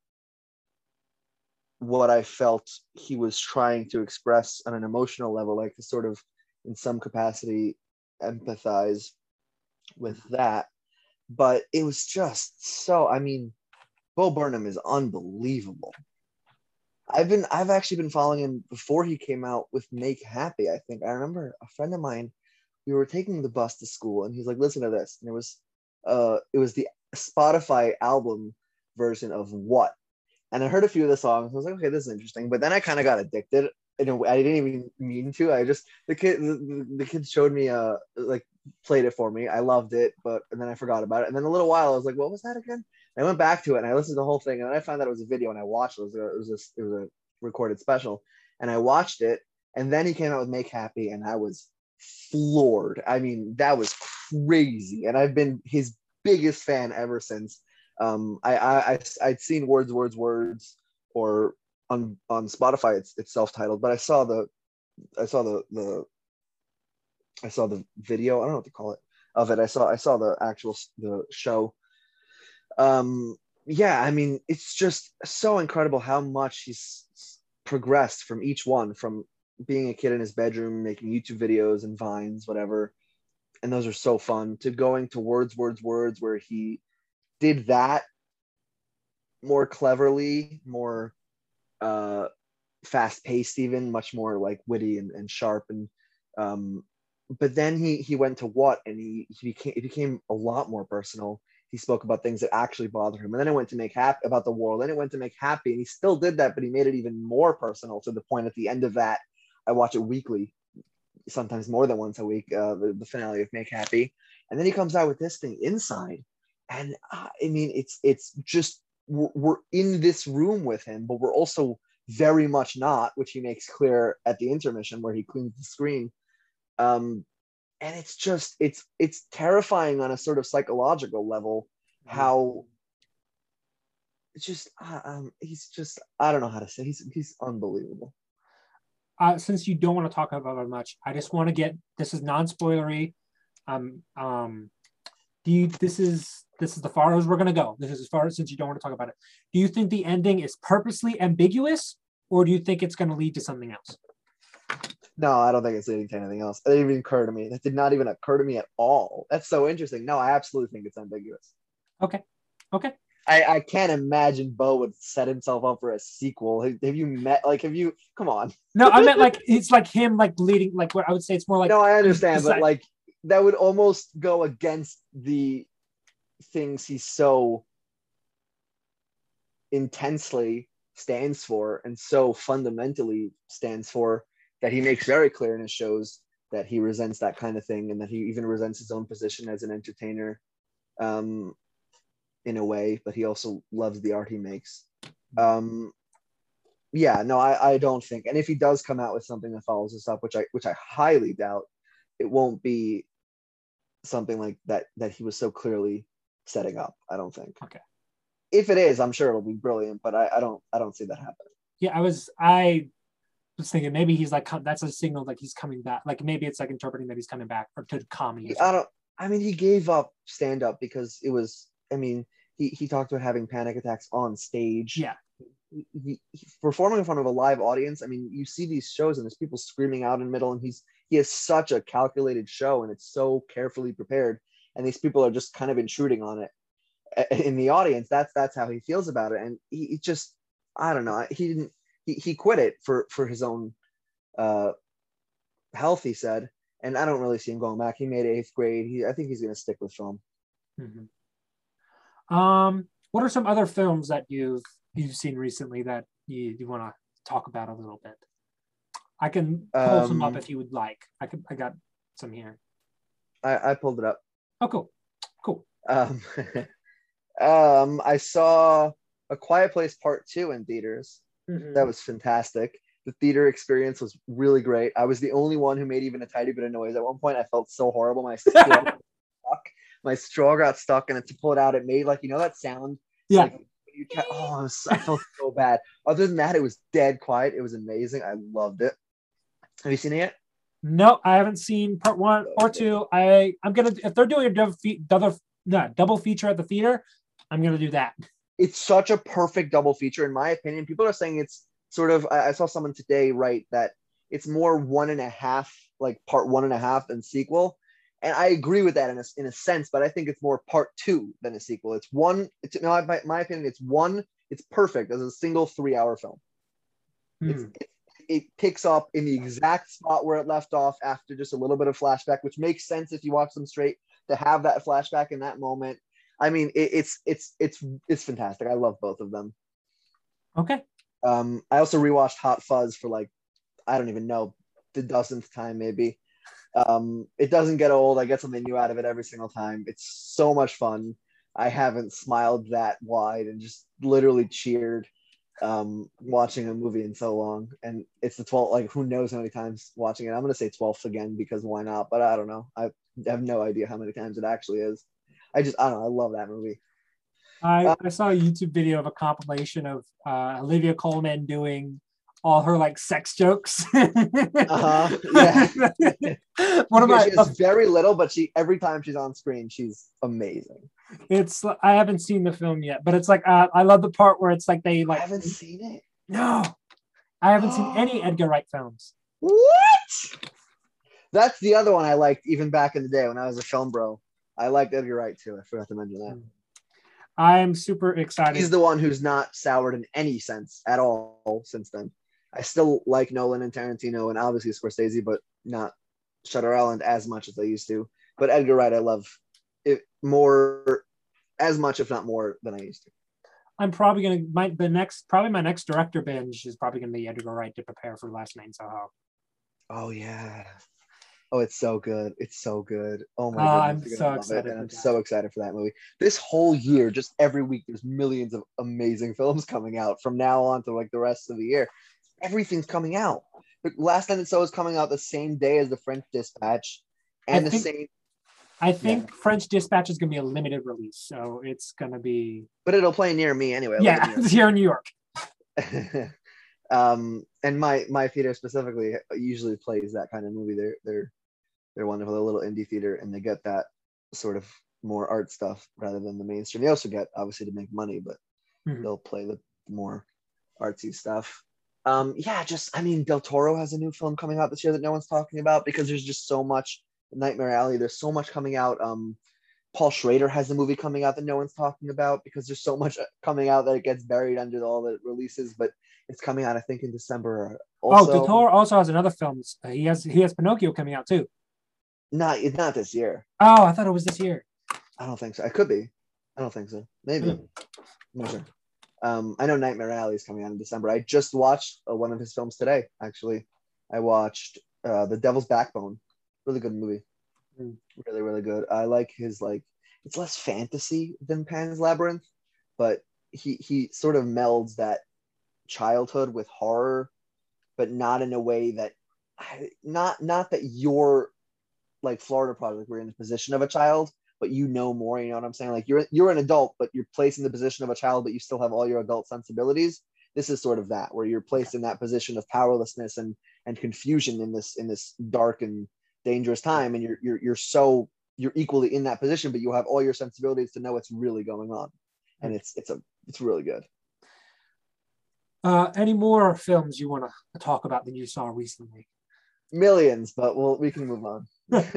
B: what I felt he was trying to express on an emotional level, like to sort of in some capacity empathize with that. But it was just so, I mean, Bo Burnham is unbelievable. I've been, I've actually been following him before he came out with Make Happy. I think I remember a friend of mine, we were taking the bus to school and he's like, listen to this. And it was, uh, it was the Spotify album version of What? And I heard a few of the songs. I was like, okay, this is interesting. But then I kind of got addicted. In a way, I didn't even mean to. I just, the kid, the, the kids showed me, uh, like played it for me. I loved it, but, and then I forgot about it. And then a little while I was like, what was that again? I went back to it and I listened to the whole thing, and then I found out it was a video and I watched it. It was a, it was a, it was a recorded special, and I watched it. And then he came out with Make Happy, and I was floored. I mean, that was crazy. And I've been his biggest fan ever since. Um, I, I, I I'd seen Words, Words, Words, or on on Spotify it's it's self-titled, but I saw the I saw the the I saw the video. I don't know what to call it of it. I saw I saw the actual the show. Um, yeah, I mean, it's just so incredible how much he's progressed from each one, from being a kid in his bedroom, making YouTube videos and Vines, whatever. And those are so fun, to going to Words, Words, Words, where he did that more cleverly, more uh, fast-paced, even much more like witty and, and sharp. And um, but then he he went to What, and he, he became it became a lot more personal. He spoke about things that actually bother him. And then it went to Make Happy, about the world. Then it went to Make Happy. And he still did that, but he made it even more personal, to the point at the end of that, I watch it weekly, sometimes more than once a week, uh, the, the finale of Make Happy. And then he comes out with this thing, Inside. And uh, I mean, it's it's just, we're, we're in this room with him, but we're also very much not, which he makes clear at the intermission where he cleans the screen. Um, and it's just, it's it's terrifying on a sort of psychological level, how it's just uh, um he's just, I don't know how to say, he's he's unbelievable.
A: Uh, since you don't want to talk about it much, I just want to get, this is non-spoilery. Um, um, do you, this is this is the far as we're gonna go. This is as far as, since you don't want to talk about it. Do you think the ending is purposely ambiguous, or do you think it's going to lead to something else?
B: No, I don't think it's leading to anything else. It didn't even occur to me. That did not even occur to me at all. That's so interesting. No, I absolutely think it's ambiguous.
A: Okay. Okay.
B: I, I can't imagine Bo would set himself up for a sequel. Have, have you met, like, have you, come on.
A: No, I meant like, it's like him, like leading, like what I would say, it's more like.
B: No, I understand, but like, that would almost go against the things he's so intensely stands for and so fundamentally stands for that he makes very clear in his shows that he resents that kind of thing and that he even resents his own position as an entertainer um, in a way, but he also loves the art he makes. Um, yeah, no, I, I don't think, and if he does come out with something that follows this up, which I which I highly doubt, it won't be something like that that he was so clearly setting up. I don't think.
A: Okay.
B: If it is, I'm sure it'll be brilliant, but I, I don't I don't see that happening.
A: Yeah, I was I was thinking maybe he's like that's a signal like he's coming back. Like maybe it's like interpreting that he's coming back or to comedy.
B: I don't. I mean, he gave up stand up because it was. I mean, he he talked about having panic attacks on stage.
A: Yeah.
B: He, he, he, performing in front of a live audience. I mean, you see these shows and there's people screaming out in the middle, and he's he has such a calculated show and it's so carefully prepared, and these people are just kind of intruding on it in the audience. That's that's how he feels about it, and he, he just I don't know. He didn't he, he quit it for for his own uh, health, he said, and I don't really see him going back. He made eighth grade. He I think he's going to stick with film.
A: Mm-hmm. Um, what are some other films that you've you've seen recently that you, you want to talk about a little bit? I can pull um, some up if you would like. I could I got some here.
B: I, I pulled it up.
A: Oh, cool, cool.
B: Um, Um, I saw A Quiet Place Part Two in theaters. Mm-hmm. That was fantastic. The theater experience was really great. I was the only one who made even a tiny bit of noise. At one point, I felt so horrible. My straw got stuck. My straw got stuck, and to pull it out, it made like you know that sound.
A: Yeah.
B: Like, you try, oh, I, was, I felt so bad. Other than that, it was dead quiet. It was amazing. I loved it. Have you seen it yet?
A: No, I haven't seen part one or two. I I'm gonna if they're doing a double, double, no, double feature at the theater. I'm going to do that.
B: It's such a perfect double feature, in my opinion. People are saying it's sort of, I saw someone today write that it's more one and a half, like part one and a half than sequel. And I agree with that in a, in a sense, but I think it's more part two than a sequel. It's one, it's, in my, my opinion, it's one, it's perfect as a single three hour film. Hmm. It's, it, it picks up in the exact spot where it left off after just a little bit of flashback, which makes sense if you watch them straight to have that flashback in that moment. I mean, it, it's it's it's it's fantastic. I love both of them.
A: Okay.
B: Um, I also rewatched Hot Fuzz for like, I don't even know, the dozenth time maybe. Um, it doesn't get old. I get something new out of it every single time. It's so much fun. I haven't smiled that wide and just literally cheered um, watching a movie in so long. And it's the twelfth, like who knows how many times watching it. I'm going to say twelfth again because why not? But I don't know. I have no idea how many times it actually is. I just, I don't know. I love that movie.
A: I, uh, I saw a YouTube video of a compilation of uh, Olivia Colman doing all her like sex jokes.
B: uh-huh. Yeah.
A: One of my,
B: she has very little, but she every time she's on screen, she's amazing.
A: It's I haven't seen the film yet, but it's like uh, I love the part where it's like they like.
B: I haven't seen it.
A: No, I haven't seen any Edgar Wright films.
B: What? That's the other one I liked even back in the day when I was a film bro. I liked Edgar Wright too. I forgot to mention that.
A: I'm super excited.
B: He's the one who's not soured in any sense at all since then. I still like Nolan and Tarantino and obviously Scorsese, but not Shutter Island as much as I used to. But Edgar Wright, I love it more, as much if not more than I used to.
A: I'm probably gonna my the next probably my next director binge is probably gonna be Edgar Wright to prepare for Last Night in Soho.
B: Oh yeah. Oh, it's so good. It's so good. Oh my
A: uh,
B: god.
A: I'm so excited.
B: And I'm that. so excited for that movie. This whole year, just every week, there's millions of amazing films coming out from now on to like the rest of the year. Everything's coming out. Last Night in Soho is coming out the same day as The French Dispatch. And I the
A: think,
B: same
A: I think yeah. French Dispatch is gonna be a limited release, so it's gonna be
B: But it'll play near me anyway.
A: Yeah, it's here in New York.
B: um and my my theater specifically usually plays that kind of movie. They're they're They're wonderful. They're a little indie theater, and they get that sort of more art stuff rather than the mainstream. They also get, obviously, to make money, but mm-hmm. they'll play the more artsy stuff. Um, yeah, just, I mean, Del Toro has a new film coming out this year that no one's talking about because there's just so much. Nightmare Alley, there's so much coming out. Um, Paul Schrader has a movie coming out that no one's talking about because there's so much coming out that it gets buried under all the releases, but it's coming out, I think, in December. Also,
A: oh, Del Toro also has another film. He has he has Pinocchio coming out too.
B: Not, it's not this year.
A: Oh, I thought it was this year.
B: I don't think so. It could be. I don't think so. Maybe. Mm. I'm not sure. Um, I know Nightmare Alley is coming out in December. I just watched uh, one of his films today. Actually, I watched uh, The Devil's Backbone. Really good movie.
A: Mm.
B: Really, really good. I like his like. It's less fantasy than Pan's Labyrinth, but he he sort of melds that childhood with horror, but not in a way that not not that you're like Florida Project, we're in the position of a child, but you know more. You know what I'm saying? Like you're you're an adult, but you're placed in the position of a child, but you still have all your adult sensibilities. This is sort of that, where you're placed in that position of powerlessness and and confusion in this in this dark and dangerous time, and you're you're you're so you're equally in that position, but you have all your sensibilities to know what's really going on, and it's it's a it's really good.
A: Uh, any more films you want to talk about that you saw recently?
B: Millions, but we'll we can move on.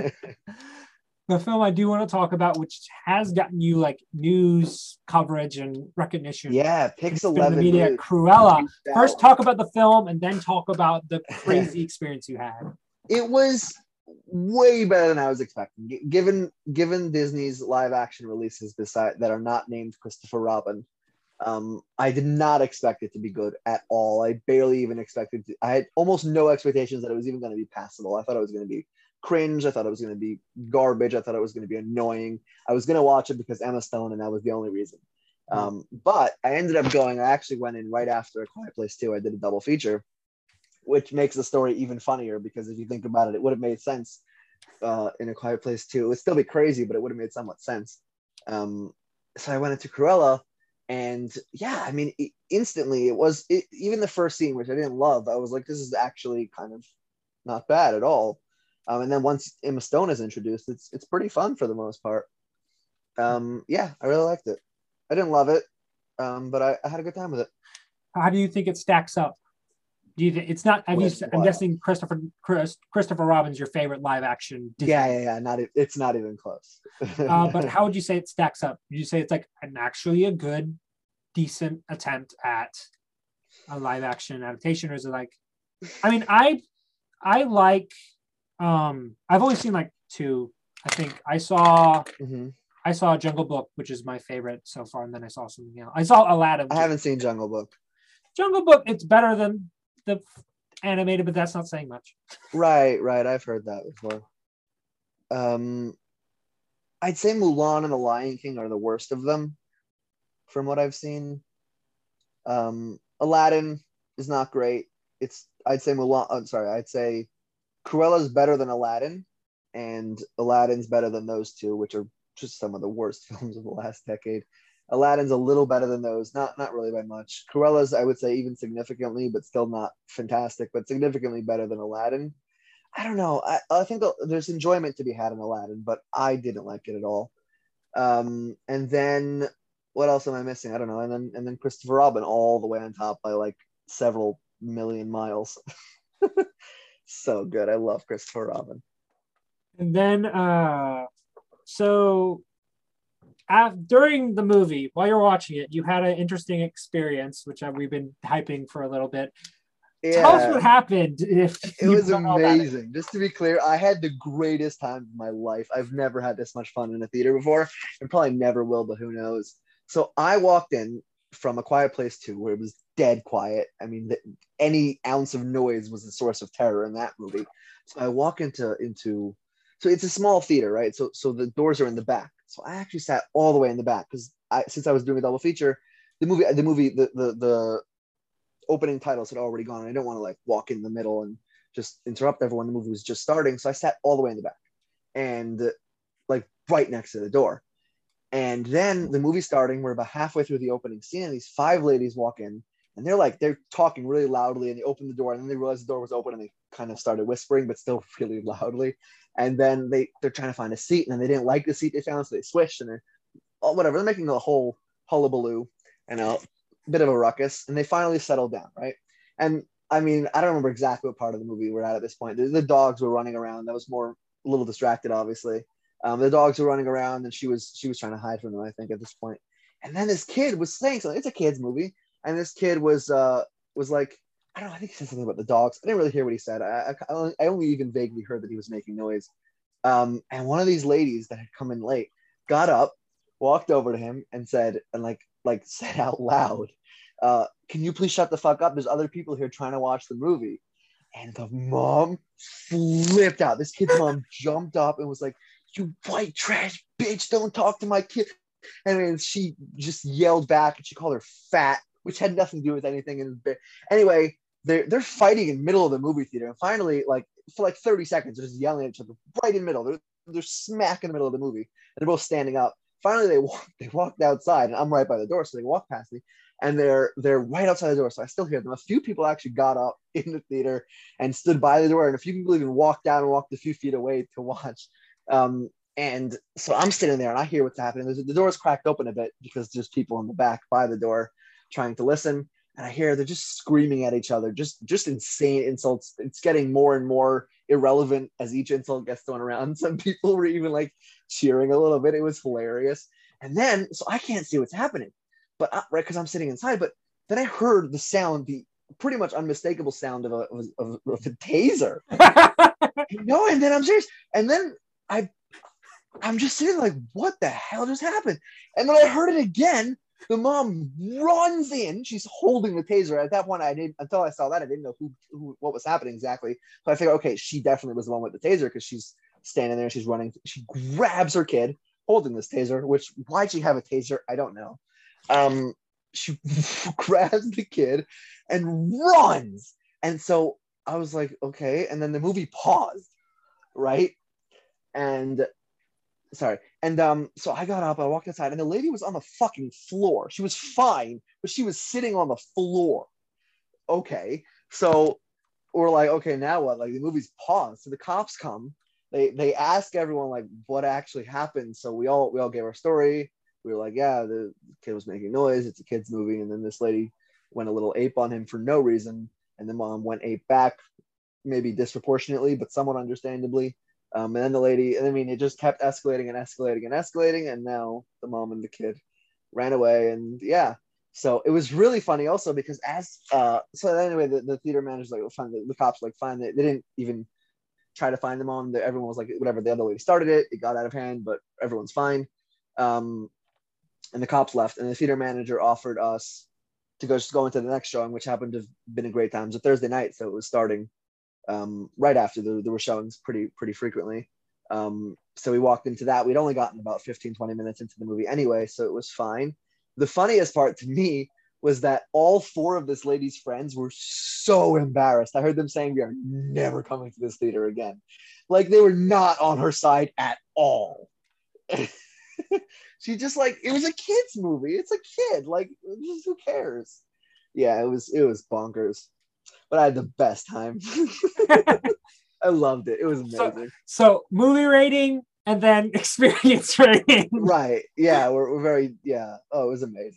A: The film I do want to talk about, which has gotten you like news coverage and recognition.
B: Yeah, Pixel eleven.
A: The media, Cruella. First, talk about the film, and then talk about the crazy experience you had.
B: It was way better than I was expecting. Given given Disney's live action releases beside that are not named Christopher Robin, um, I did not expect it to be good at all. I barely even expected to. I had almost no expectations that it was even going to be passable. I thought it was going to be cringe. I thought it was going to be garbage. I thought it was going to be annoying. I was going to watch it because Emma Stone, and that was the only reason. Um, but I ended up going. I actually went in right after A Quiet Place two. I did a double feature, which makes the story even funnier because if you think about it, it would have made sense uh, in A Quiet Place two. It would still be crazy, but it would have made somewhat sense. Um, so I went into Cruella, and yeah, I mean, it, instantly it was it, even the first scene, which I didn't love. I was like, this is actually kind of not bad at all. Um, and then once Emma Stone is introduced, it's it's pretty fun for the most part. Um, yeah, I really liked it. I didn't love it, um, but I, I had a good time with it.
A: How do you think it stacks up? Do you think it's not? Have you, I'm guessing Christopher Chris, Christopher Robin's your favorite live action Disney.
B: Yeah, yeah, yeah. Not it's not even close.
A: uh, but how would you say it stacks up? Would you say it's like an actually a good, decent attempt at a live action adaptation, or is it like? I mean, I I like. Um, I've only seen like two. I think I saw
B: mm-hmm.
A: I saw Jungle Book, which is my favorite so far, and then I saw something else. I saw Aladdin.
B: I haven't seen Jungle Book.
A: Jungle Book, it's better than the animated, but that's not saying much.
B: Right, right. I've heard that before. Um, I'd say Mulan and The Lion King are the worst of them, from what I've seen. Um, Aladdin is not great. It's I'd say Mulan. I'm sorry. I'd say Cruella's better than Aladdin, and Aladdin's better than those two, which are just some of the worst films of the last decade. Aladdin's a little better than those, not not really by much. Cruella's, I would say, even significantly, but still not fantastic, but significantly better than Aladdin. I don't know. I, I think there's enjoyment to be had in Aladdin, but I didn't like it at all. Um, and then what else am I missing? I don't know. And then and then Christopher Robin all the way on top by like several million miles. So good. I love Christopher Robin.
A: And then, uh, so uh, during the movie, while you're watching it, you had an interesting experience, which uh, we've been hyping for a little bit. Yeah. Tell us what happened. If
B: it was amazing. It. Just to be clear, I had the greatest time of my life. I've never had this much fun in a theater before, and probably never will, but who knows? So I walked in from A Quiet Place two, where it was dead quiet. I mean, the, any ounce of noise was the source of terror in that movie. So I walk into into, so it's a small theater, right? So so the doors are in the back. So I actually sat all the way in the back because I since I was doing a double feature, the movie the movie the the the opening titles had already gone. And I don't want to like walk in the middle and just interrupt everyone. The movie was just starting, so I sat all the way in the back and like right next to the door. And then the movie's starting. We're about halfway through the opening scene, and these five ladies walk in, and they're like, they're talking really loudly, and they open the door, and then they realize the door was open, and they kind of started whispering, but still really loudly. And then they, they're trying to find a seat, and then they didn't like the seat they found, so they switched, and they're, oh, whatever. They're making a whole hullabaloo and a bit of a ruckus, and they finally settled down, right? And I mean, I don't remember exactly what part of the movie we're at at this point. The, the dogs were running around. That was more a little distracted, obviously. Um, the dogs were running around, and she was she was trying to hide from them, I think, at this point. And then this kid was saying something. It's a kid's movie, and this kid was uh was like, I don't know. I think he said something about the dogs. I didn't really hear what he said. I I, I only even vaguely heard that he was making noise. Um, and one of these ladies that had come in late got up, walked over to him, and said, and like like said out loud, uh, "Can you please shut the fuck up? There's other people here trying to watch the movie." And the mom flipped out. This kid's mom jumped up and was like, "You white trash bitch, don't talk to my kid." And then she just yelled back and she called her fat, which had nothing to do with anything. And anyway, they're, they're fighting in the middle of the movie theater. And finally, like for like thirty seconds, they're just yelling at each other right in the middle. They're, they're smack in the middle of the movie. And they're both standing up. Finally, they walk, they walked outside, and I'm right by the door. So they walk past me. And they're they're right outside the door, so I still hear them. A few people actually got up in the theater and stood by the door, and a few people even walked down and walked a few feet away to watch. Um, and so I'm sitting there, and I hear what's happening. There's, the door's cracked open a bit because there's people in the back by the door trying to listen. And I hear they're just screaming at each other, just just insane insults. It's getting more and more irrelevant as each insult gets thrown around. Some people were even like cheering a little bit. It was hilarious. And then, so I can't see what's happening. But I, right, because I'm sitting inside. But then I heard the sound, the pretty much unmistakable sound of a of, of, of a taser. You know, and then I'm serious. And then I, I'm just sitting like, what the hell just happened? And then I heard it again. The mom runs in. She's holding the taser. At that point, I didn't until I saw that I didn't know who, who what was happening exactly. So I figured, okay, she definitely was the one with the taser because she's standing there. She's running. She grabs her kid holding this taser. Which why'd she have a taser? I don't know. Um, she grabs the kid and runs. And so I was like, okay. And then the movie paused, right? And sorry. And um, so I got up, I walked outside, and the lady was on the fucking floor. She was fine, but she was sitting on the floor. Okay. So we're like, okay, now what? Like the movie's paused. So the cops come. They they ask everyone like what actually happened. So we all we all gave our story. We were like, yeah, the kid was making noise. It's a kid's movie. And then this lady went a little ape on him for no reason. And the mom went ape back, maybe disproportionately, but somewhat understandably. Um, and then the lady, and I mean, it just kept escalating and escalating and escalating. And now the mom and the kid ran away. And yeah, so it was really funny also because as, uh, so anyway, the, the theater manager's like, well, fine, the, the cops like, fine. They, they didn't even try to find the mom. Everyone was like, whatever, the other lady started it. It got out of hand, but everyone's fine. Um, And the cops left, and the theater manager offered us to go just go into the next showing, which happened to have been a great time. It was a Thursday night, so it was starting um, right after the, there were showings pretty pretty frequently. Um, so we walked into that. We'd only gotten about fifteen, twenty minutes into the movie anyway, so it was fine. The funniest part to me was that all four of this lady's friends were so embarrassed. I heard them saying, "We are never coming to this theater again." Like they were not on her side at all. She just like it was a kid's movie. It's a kid. Like just, who cares? Yeah, it was it was bonkers, but I had the best time. I loved it. It was amazing.
A: So, so movie rating and then experience rating.
B: Right? Yeah, we're, we're very yeah. Oh, it was amazing.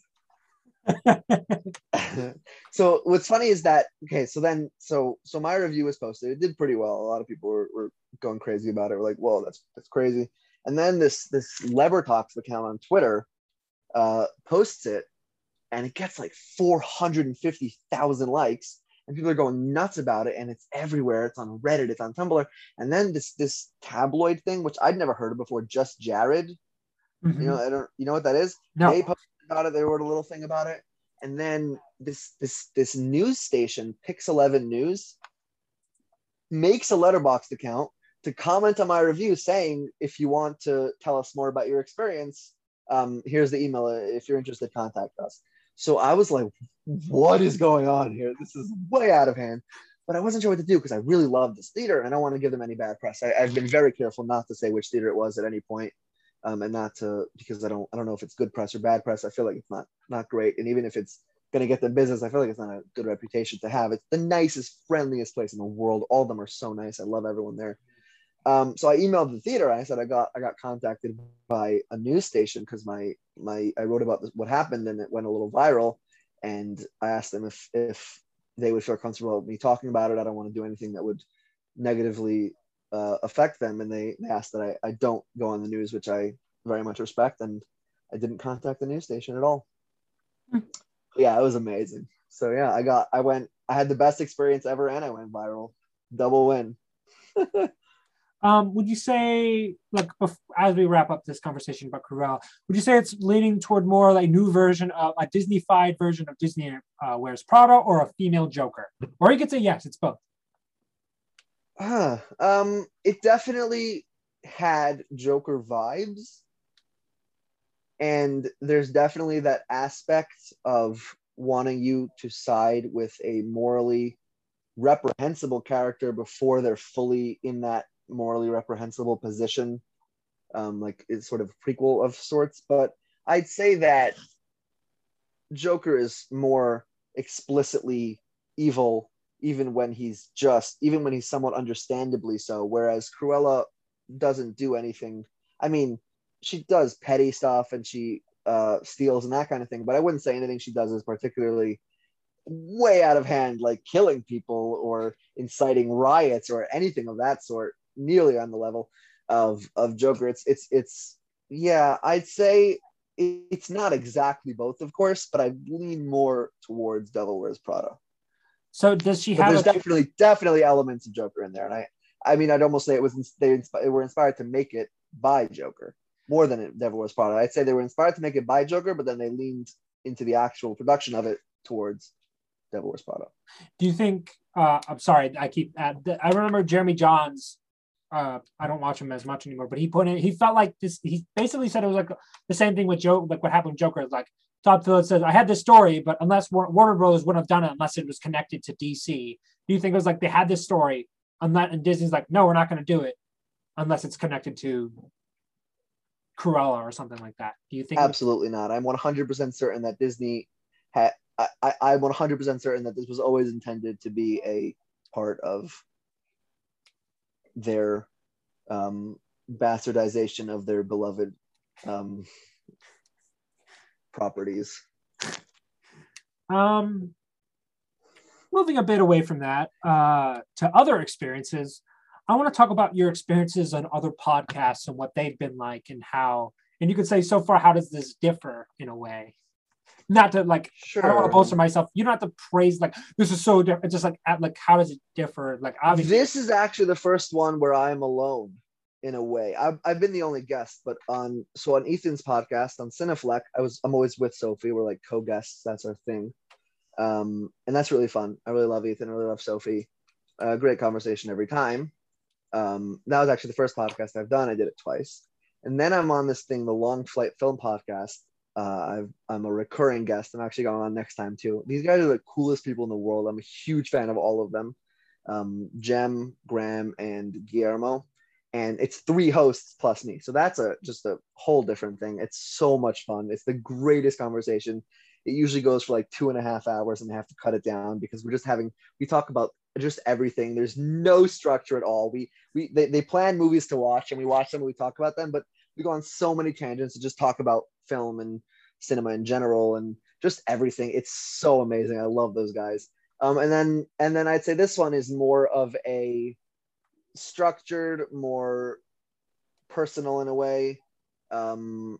B: So what's funny is that okay. So then so so my review was posted. It did pretty well. A lot of people were, were going crazy about it. We're like, whoa, that's that's crazy. And then this this Lever Talks account on Twitter uh, posts it, and it gets like four hundred fifty thousand likes, and people are going nuts about it, and it's everywhere. It's on Reddit, it's on Tumblr, and then this this tabloid thing, which I'd never heard of before, Just Jared. Mm-hmm. You know, I don't, you know what that is?
A: No.
B: They posted about it. They wrote a little thing about it, and then this this this news station, Pix eleven News, makes a Letterboxd account to comment on my review saying, if you want to tell us more about your experience, um, here's the email. If you're interested, contact us. So I was like, what is going on here? This is way out of hand. But I wasn't sure what to do because I really love this theater and I don't want to give them any bad press. I, I've been very careful not to say which theater it was at any point, um, and not to, because I don't I don't know if it's good press or bad press. I feel like it's not not great. And even if it's going to get them business, I feel like it's not a good reputation to have. It's the nicest, friendliest place in the world. All of them are so nice. I love everyone there. Um, so I emailed the theater. I said I got I got contacted by a news station because my my I wrote about this, what happened, and it went a little viral. And I asked them if if they would feel comfortable with me talking about it. I don't want to do anything that would negatively uh, affect them. And they, they asked that I, I don't go on the news, which I very much respect. And I didn't contact the news station at all. Mm. Yeah, it was amazing. So yeah, I got I went I had the best experience ever, and I went viral. Double win.
A: Um, would you say, like, as we wrap up this conversation about Cruella, would you say it's leaning toward more like new version of a Disney-fied version of Disney uh, Wears Prada, or a female Joker? Or you could say yes, it's both.
B: Uh, um, it definitely had Joker vibes, and there's definitely that aspect of wanting you to side with a morally reprehensible character before they're fully in that morally reprehensible position. Um, like it's sort of a prequel of sorts, but I'd say that Joker is more explicitly evil, even when he's just, even when he's somewhat understandably so, whereas Cruella doesn't do anything. I mean, she does petty stuff and she uh, steals and that kind of thing, but I wouldn't say anything she does is particularly way out of hand, like killing people or inciting riots or anything of that sort, nearly on the level of of Joker. It's it's it's yeah, I'd say it's not exactly both, of course, but I lean more towards Devil Wears Prada.
A: So does she
B: but
A: have?
B: There's
A: a...
B: definitely definitely elements of Joker in there, and I I mean I'd almost say it was they were inspired to make it by Joker more than it Devil Wears Prada. I'd say they were inspired to make it by Joker, but then they leaned into the actual production of it towards Devil Wears Prada.
A: Do you think? Uh, I'm sorry, I keep. At, I remember Jeremy Jahns. Uh, I don't watch him as much anymore, but he put in. He felt like this. He basically said it was like the same thing with Joe, like what happened with Joker. Like Todd Phillips says, I had this story, but unless Warner Bros. Wouldn't have done it unless it was connected to D C. Do you think it was like they had this story, and that and Disney's like, no, we're not going to do it unless it's connected to Cruella or something like that? Do you think?
B: Absolutely not. I'm one hundred percent certain that Disney had. I, I, I'm one hundred percent certain that this was always intended to be a part of their um, bastardization of their beloved um, properties.
A: Um, moving a bit away from that uh, to other experiences, I want to talk about your experiences on other podcasts and what they've been like and how, and you could say so far, how does this differ in a way? Not to like, sure. I don't want to bolster myself. You don't have to praise like this is so different. It's just like, at, like how does it differ? Like obviously,
B: this is actually the first one where I'm alone in a way. I've I've been the only guest, but on so on Ethan's podcast on Cineflex, I was I'm always with Sophie. We're like co-guests. That's our thing, um, and that's really fun. I really love Ethan. I really love Sophie. Uh, great conversation every time. Um, that was actually the first podcast I've done. I did it twice, and then I'm on this thing, the Long Flight Film Podcast. Uh, I've, I'm a recurring guest. I'm actually going on next time too. These guys are the coolest people in the world. I'm a huge fan of all of them. Um, Jem, Graham, and Guillermo. And it's three hosts plus me. So that's a just a whole different thing. It's so much fun. It's the greatest conversation. It usually goes for like two and a half hours and I have to cut it down because we're just having, we talk about just everything. There's no structure at all. We, we they, they plan movies to watch and we watch them and we talk about them, but we go on so many tangents to just talk about film and cinema in general and just everything. It's so amazing. I love those guys. Um, and then and then I'd say this one is more of a structured, more personal in a way. Um,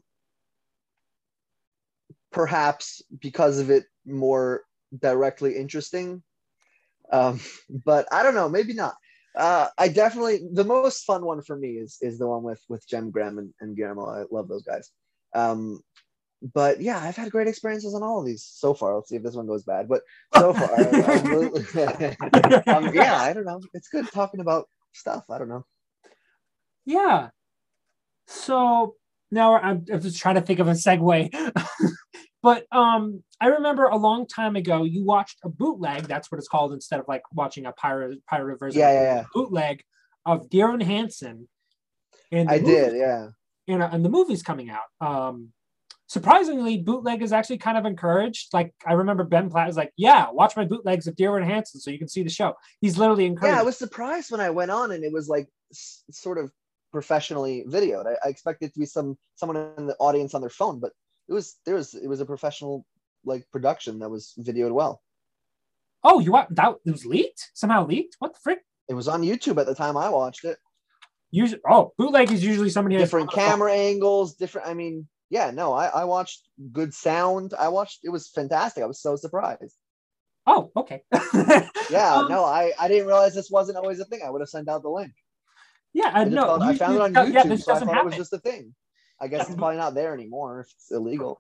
B: perhaps because of it, more directly interesting. Um, but I don't know, maybe not. Uh, I definitely, the most fun one for me is is the one with with Jem, Graham, and, and Guillermo. I love those guys. Um, but yeah, I've had great experiences on all of these so far. Let's see if this one goes bad. But so far, I'm really, um, yeah, I don't know. It's good talking about stuff. I don't know.
A: Yeah. So now I'm, I'm just trying to think of a segue. But um, I remember a long time ago, you watched a bootleg. That's what it's called instead of like watching a pirate pirate version.
B: Yeah, yeah, yeah.
A: Bootleg of Dear Evan Hansen. And
B: I movie, did, yeah.
A: And, and the movie's coming out. Um, surprisingly, bootleg is actually kind of encouraged. Like I remember Ben Platt was like, "Yeah, watch my bootlegs of Dear Evan Hansen so you can see the show." He's literally encouraged.
B: Yeah, I was surprised when I went on and it was like s- sort of professionally videoed. I, I expected it to be some someone in the audience on their phone, but it was there was it was a professional like production that was videoed well.
A: Oh, you what? That it was leaked? Somehow leaked? What the frick?
B: It was on YouTube at the time I watched it.
A: Usually, oh, bootleg is usually somebody
B: different camera phone. angles, different. I mean, yeah, no, I, I watched good sound. I watched it was fantastic. I was so surprised.
A: Oh, okay.
B: yeah,
A: um,
B: no, I I didn't realize this wasn't always a thing. I would have sent out the link.
A: Yeah, I
B: I just
A: know.
B: thought I
A: You,
B: found
A: you,
B: it on
A: yeah,
B: YouTube,
A: this
B: so I
A: doesn't
B: thought it was
A: happen.
B: just a thing. I guess it's probably not there anymore if it's illegal.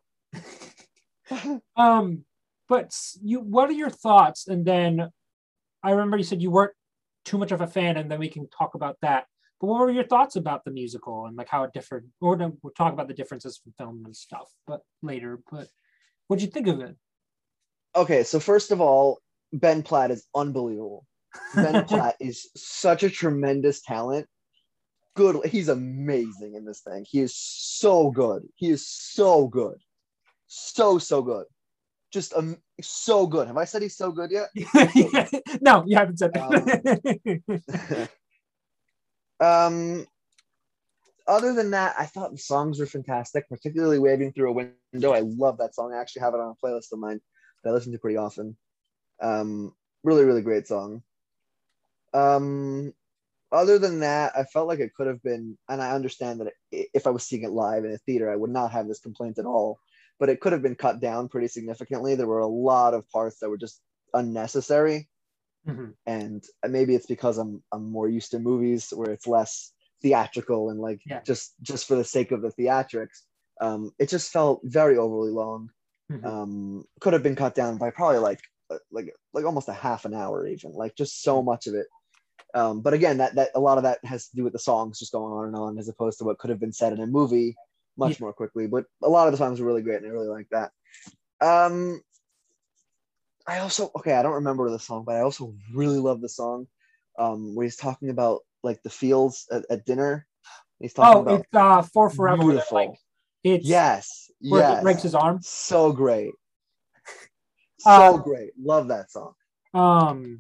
A: Um, but you, what are your thoughts? And then I remember you said you weren't too much of a fan, and then we can talk about that. But what were your thoughts about the musical and like how it differed? Or no, we'll talk about the differences from film and stuff, but later. But what'd you think of it?
B: Okay, so first of all, Ben Platt is unbelievable. Ben Platt is such a tremendous talent. Good, he's amazing in this thing. He is so good. He is so good, so so good. Just um, so good. Have I said he's so good yet? So good.
A: No, you haven't said that.
B: Um, um, other than that, I thought the songs were fantastic, particularly Waving Through a Window. I love that song. I actually have it on a playlist of mine that I listen to pretty often. Um, really, really great song. Um, other than that, I felt like it could have been, and I understand that it, if I was seeing it live in a theater, I would not have this complaint at all, but it could have been cut down pretty significantly. There were a lot of parts that were just unnecessary.
A: Mm-hmm.
B: And maybe it's because I'm I'm more used to movies where it's less theatrical and like
A: yeah.
B: just just for the sake of the theatrics. Um, it just felt very overly long.
A: Mm-hmm.
B: Um, could have been cut down by probably like like like almost a half an hour even. Like just so much of it. Um, but again, that that a lot of that has to do with the songs just going on and on, as opposed to what could have been said in a movie much
A: yeah.
B: more quickly. But a lot of the songs were really great, and I really like that. Um, I also okay, I don't remember the song, but I also really love the song um, where he's talking about like the fields at, at dinner. He's talking
A: Oh,
B: about
A: it's uh For Forever. Where they're, like
B: beautiful.
A: it's
B: Yes,
A: where he breaks
B: yes,
A: his arm.
B: so great, so
A: Uh,
B: great. Love that song.
A: Um,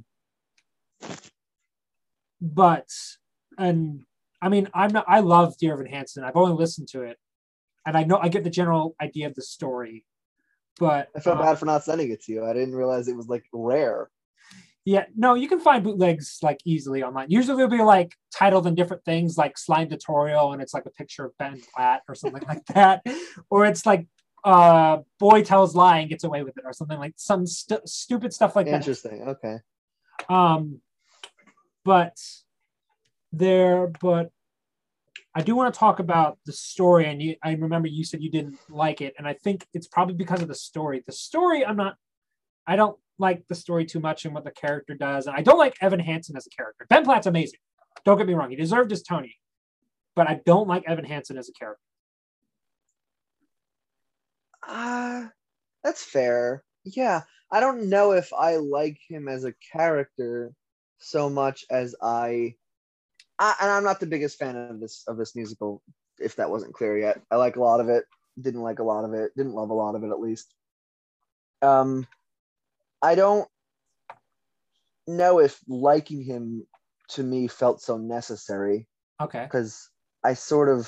A: but and I mean, I'm not. I love Dear Evan Hansen. I've only listened to it, and I know I get the general idea of the story. But
B: I felt
A: uh,
B: bad for not sending it to you. I didn't realize it was like rare.
A: yeah, no, you can find bootlegs like easily online. Usually they'll be like titled in different things, like slime tutorial, and it's like a picture of Ben Platt or something like that, or it's like uh boy tells lie and gets away with it, or something like some st- stupid stuff like that.
B: Interesting. Okay.
A: Um, but there, but I do want to talk about the story, and you, I remember you said you didn't like it, and I think it's probably because of the story. The story, I'm not, I don't like the story too much and what the character does, and I don't like Evan Hansen as a character. Ben Platt's amazing. Don't get me wrong; he deserved his Tony, but I don't like Evan Hansen as a character.
B: Ah, uh, that's fair. Yeah, I don't know if I like him as a character so much as I I, and I'm not the biggest fan of this of this musical, if that wasn't clear yet. I like a lot of it, didn't like a lot of it, didn't love a lot of it at least. Um, I don't know if liking him to me felt so necessary.
A: Okay.
B: Because I sort of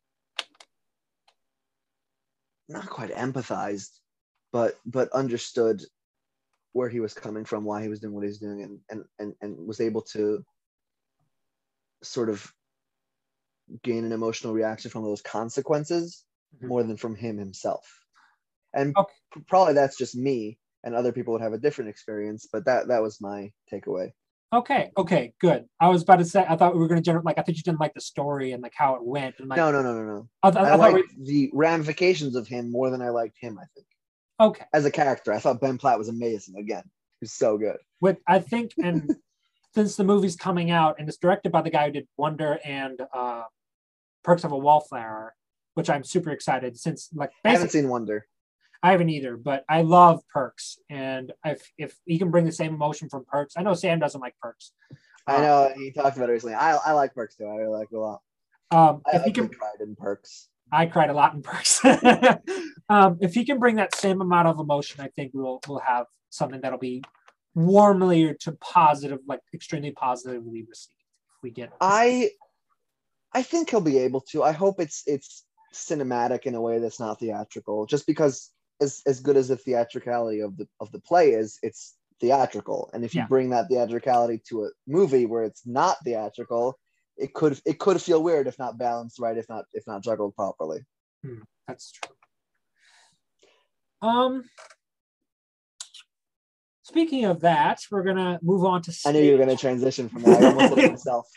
B: not quite empathized, but but understood where he was coming from, why he was doing what he was doing, and and and, and was able to sort of gain an emotional reaction from those consequences mm-hmm. more than from him himself. And okay. p- probably that's just me, and other people would have a different experience, but that that was my takeaway.
A: Okay, okay, good. I was about to say, I thought we were going to generate, like, I think you didn't like the story and like how it went. And, like,
B: no, no, no, no, no.
A: I, th-
B: I,
A: I
B: liked
A: we...
B: the ramifications of him more than I liked him, I think.
A: Okay.
B: As a character, I thought Ben Platt was amazing. Again, he's so good.
A: With I think, and since the movie's coming out, and it's directed by the guy who did Wonder and uh, Perks of a Wallflower, which I'm super excited since, like,
B: I haven't seen Wonder.
A: I haven't either, but I love Perks, and if if he can bring the same emotion from Perks, I know Sam doesn't like Perks.
B: I know um, he talked about it recently. I I like Perks too. I really like it a lot.
A: Um,
B: I
A: if he can,
B: cried in Perks.
A: I cried a lot in Perks. um, if he can bring that same amount of emotion, I think we'll we'll have something that'll be warmly to positive, like extremely positively received. If we get,
B: I I think he'll be able to. I hope it's it's cinematic in a way that's not theatrical. Just because as as good as the theatricality of the of the play is, it's theatrical. And if you
A: yeah.
B: bring that theatricality to a movie where it's not theatrical, it could it could feel weird if not balanced right, if not if not juggled properly.
A: Hmm, that's true. Um. speaking of that, we're gonna move on to
B: I knew you were going to transition from that. I almost did it myself.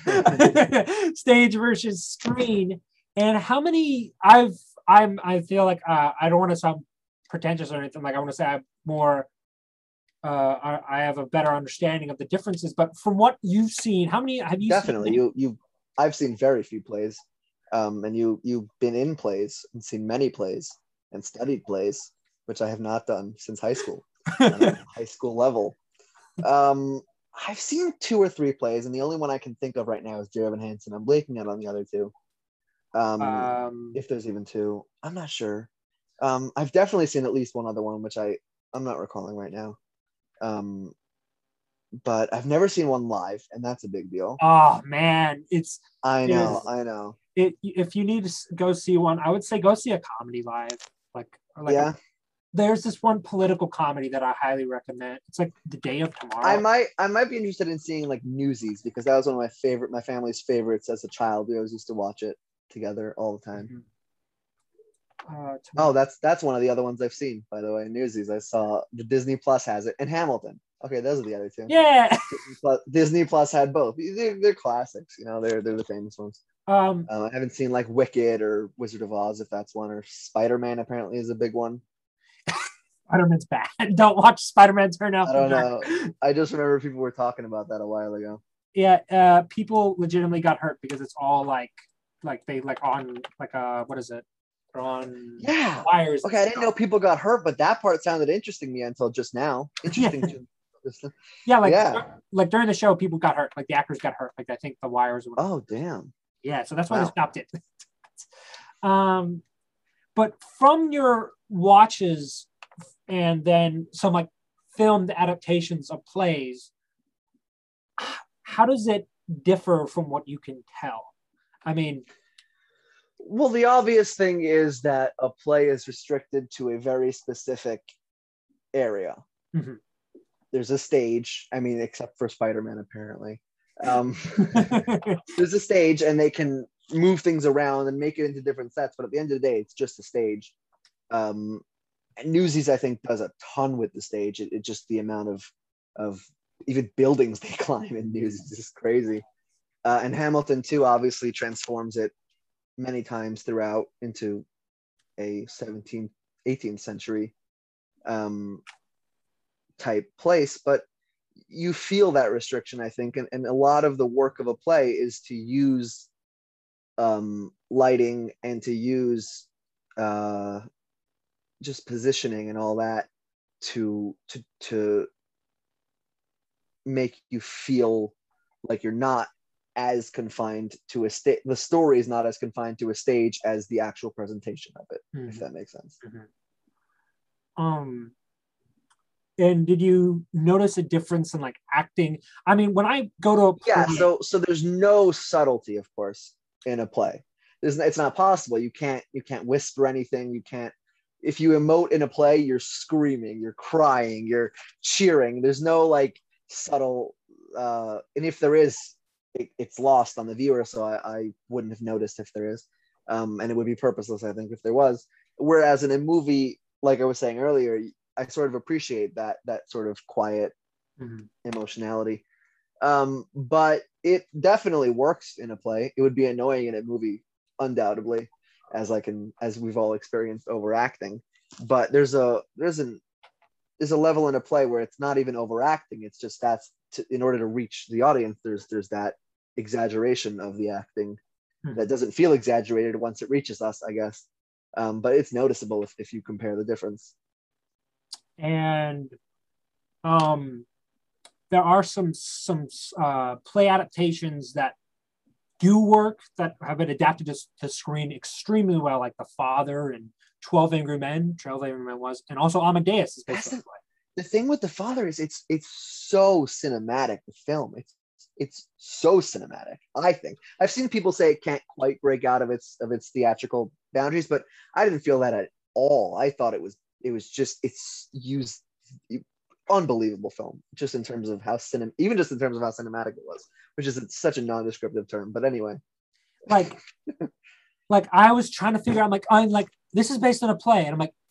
A: stage versus screen. And how many I've I'm I feel like uh, I don't want to sound pretentious or anything. Like I want to say I'm more uh, I, I have a better understanding of the differences. But from what you've seen, how many have you
B: Definitely.
A: seen?
B: You you I've seen very few plays. Um, and you you've been in plays and seen many plays and studied plays, which I have not done since high school, on a high school level. Um, I've seen two or three plays, and the only one I can think of right now is Dear Evan Hansen. I'm blanking out on the other two. Um,
A: um,
B: if there's even two, I'm not sure. Um, I've definitely seen at least one other one, which I I'm not recalling right now. Um, but I've never seen one live, and that's a big deal.
A: oh man, it's
B: I know,
A: it's,
B: I know.
A: it. If you need to go see one, I would say go see a comedy live. Like, or like
B: Yeah.
A: a, there's this one political comedy that I highly recommend. It's like The Day of Tomorrow.
B: I might I might be interested in seeing like Newsies, because that was one of my favorite, my family's favorites as a child. We always used to watch it together all the time.
A: Mhm. Uh,
B: Oh, that's that's one of the other ones I've seen, by the way. Newsies. I saw the Disney Plus has it, and Hamilton. Okay, those are the other two.
A: yeah.
B: Disney Plus, Disney Plus had both. They're, they're classics, you know. They're they're the famous ones.
A: Um,
B: Um, I haven't seen like Wicked or Wizard of Oz, if that's one, or Spider Man. Apparently, is a big one.
A: Spider-Man's bad. Don't watch Spider-Man turn out.
B: I don't know. I just remember people were talking about that a while ago.
A: Yeah, uh, people legitimately got hurt because it's all like, like they like on like uh, what is it? They're on
B: Yeah.
A: wires.
B: Okay, I didn't know people got hurt, but that part sounded interesting to me until just now. Interesting. to,
A: yeah, like
B: yeah.
A: like during the show, people got hurt. Like the actors got hurt. Like I think the wires. Were,
B: oh damn.
A: Yeah, so that's why
B: wow.
A: they stopped it. um, but from your watches and then some like filmed adaptations of plays, how does it differ from what you can tell? I mean,
B: well, the obvious thing is that a play is restricted to a very specific area.
A: mm-hmm.
B: There's a stage. I mean, except for Spider-Man, apparently. Um, there's a stage, and they can move things around and make it into different sets. But at the end of the day, it's just a stage. Um, and Newsies, I think, does a ton with the stage. It, it just the amount of of even buildings they climb in Newsies is crazy. Uh, and Hamilton too, obviously, transforms it many times throughout into a seventeenth, eighteenth century um, type place. But you feel that restriction, I think. And, and a lot of the work of a play is to use um, lighting and to use uh, just positioning and all that to, to, to make you feel like you're not as confined to a stage. The story is not as confined to a stage as the actual presentation of it, mm-hmm. if that makes sense.
A: Mm-hmm. Um, and did you notice a difference in like acting? I mean, when I go to a play,
B: yeah, so so there's no subtlety, of course, in a play. There's, it's not possible. You can't you can't whisper anything. You can't. If you emote in a play, you're screaming, you're crying, you're cheering. There's no like subtle. Uh, and if there is, it, it's lost on the viewer. So I, I wouldn't have noticed if there is, um, and it would be purposeless, I think, if there was. Whereas in a movie, like I was saying earlier, I sort of appreciate that that sort of quiet mm-hmm. emotionality. Um, but it definitely works in a play. It would be annoying in a movie, undoubtedly, as I can as we've all experienced overacting. But there's a there's an there's a level in a play where it's not even overacting. It's just that's to, in order to reach the audience. There's there's that exaggeration of the acting mm-hmm. that doesn't feel exaggerated once it reaches us, I guess. Um, but it's noticeable if, if you compare the difference.
A: And um, there are some some uh, play adaptations that do work that have been adapted to, to screen extremely well, like The Father and twelve Angry Men. twelve Angry Men was, and also Amadeus is based on the play.
B: The thing with The Father is it's it's so cinematic. The film, it's it's so cinematic. I think I've seen people say it can't quite break out of its of its theatrical boundaries, but I didn't feel that at all. I thought it was it was just it's used unbelievable film, just in terms of how cinem even just in terms of how cinematic it was, which is such a non-descriptive term. But anyway,
A: like like I was trying to figure out, I'm like I'm like this is based on a play, and I'm like,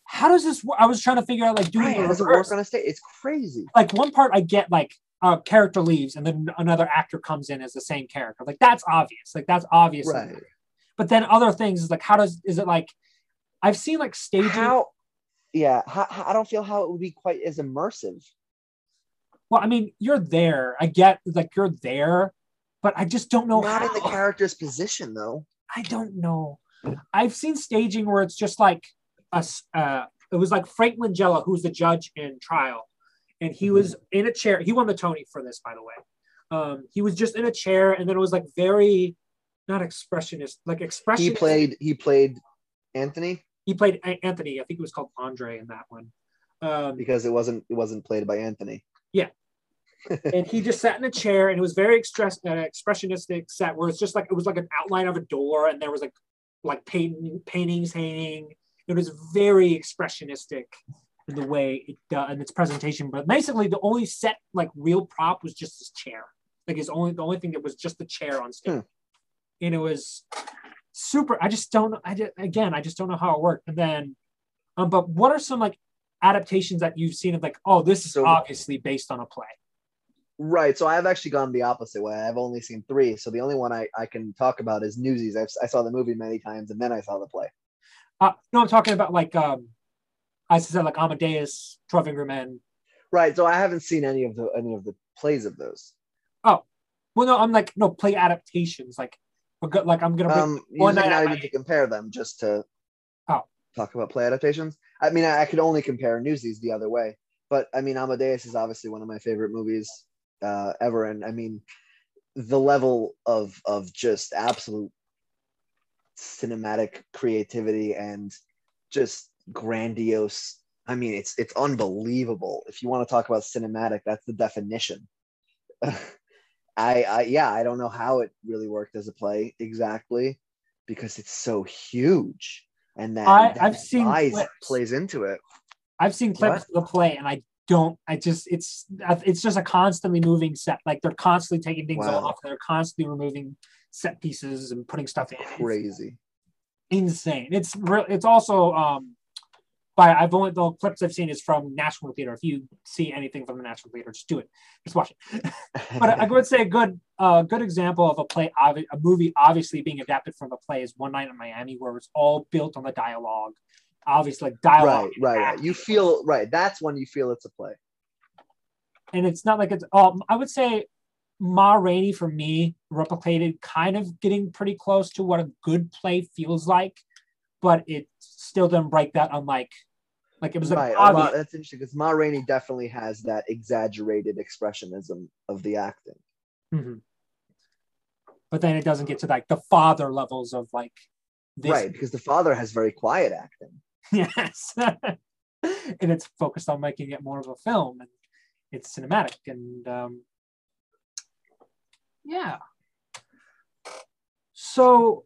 A: how does this work? I was trying to figure out like doing
B: Right,
A: the
B: how does it
A: reverse.
B: work on a stage? It's crazy.
A: Like one part I get like a character leaves and then another actor comes in as the same character. Like that's obvious. Like that's obvious.
B: Right.
A: But then other things is like, how does, is it like, I've seen like staging.
B: How, yeah, how, how, I don't feel how it would be quite as immersive.
A: Well, I mean, you're there. I get like you're there, but I just don't know
B: Not
A: how.
B: in the character's position though.
A: I don't know. I've seen staging where it's just like a, uh, it was like Frank Langella, who's the judge in Trial. And he mm-hmm. was in a chair. He won the Tony for this, by the way. Um, he was just in a chair, and then it was like very, not expressionist, like expressionist.
B: He played. He played Anthony.
A: He played Anthony. I think it was called Andre in that one. Um,
B: because it wasn't. It wasn't played by Anthony.
A: Yeah. And he just sat in a chair, and it was very express, uh, expressionistic set where it's just like it was like an outline of a door, and there was like like painting, paintings hanging. It was very expressionistic in the way it uh, in its presentation, but basically the only set like real prop was just his chair. Like his only the only thing that was just the chair on stage, hmm. and it was super. I just don't. I just, again, I just don't know how it worked. And then, um, but what are some like adaptations that you've seen of like, oh, this is so, obviously based on a play?
B: Right. So I've actually gone the opposite way. I've only seen three. So the only one I, I can talk about is Newsies. I've, I saw the movie many times, and then I saw the play.
A: Uh, no, I'm talking about like, um, I said like Amadeus, twelve Angry Men.
B: Right. So I haven't seen any of the any of the plays of those.
A: Oh, well, no, I'm like no play adaptations. Like, like I'm gonna
B: um, one night not even to compare them, just to
A: oh
B: talk about play adaptations. I mean, I, I could only compare Newsies the other way, but I mean, Amadeus is obviously one of my favorite movies uh, ever, and I mean, the level of of just absolute cinematic creativity and just grandiose. I mean, it's it's unbelievable. If you want to talk about cinematic, that's the definition. I, I yeah, I don't know how it really worked as a play exactly because it's so huge, and that,
A: I,
B: that
A: I've seen
B: size plays into it.
A: I've seen clips what? of the play, and I don't. I just it's it's just a constantly moving set. Like they're constantly taking things wow. off. They're constantly removing set pieces and putting stuff in.
B: Crazy,
A: it's insane. It's real. It's also um. By I've only the clips I've seen is from National Theater. If you see anything from the National Theater, just do it. Just watch it. But I would say a good, uh, good example of a play, a movie obviously being adapted from a play is One Night in Miami, where it's all built on the dialogue. Obviously, like dialogue.
B: Right, right, right. You feel right. That's when you feel it's a play.
A: And it's not like it's. Um, I would say Ma Rainey for me replicated, kind of getting pretty close to what a good play feels like. But it still didn't break that on like, like it was
B: right.
A: Like,
B: lot, that's interesting because Ma Rainey definitely has that exaggerated expressionism of the acting.
A: Mm-hmm. But then it doesn't get to like the father levels of like
B: this. Right, because the father has very quiet acting.
A: Yes, and it's focused on making it more of a film, and it's cinematic, and um, yeah. So.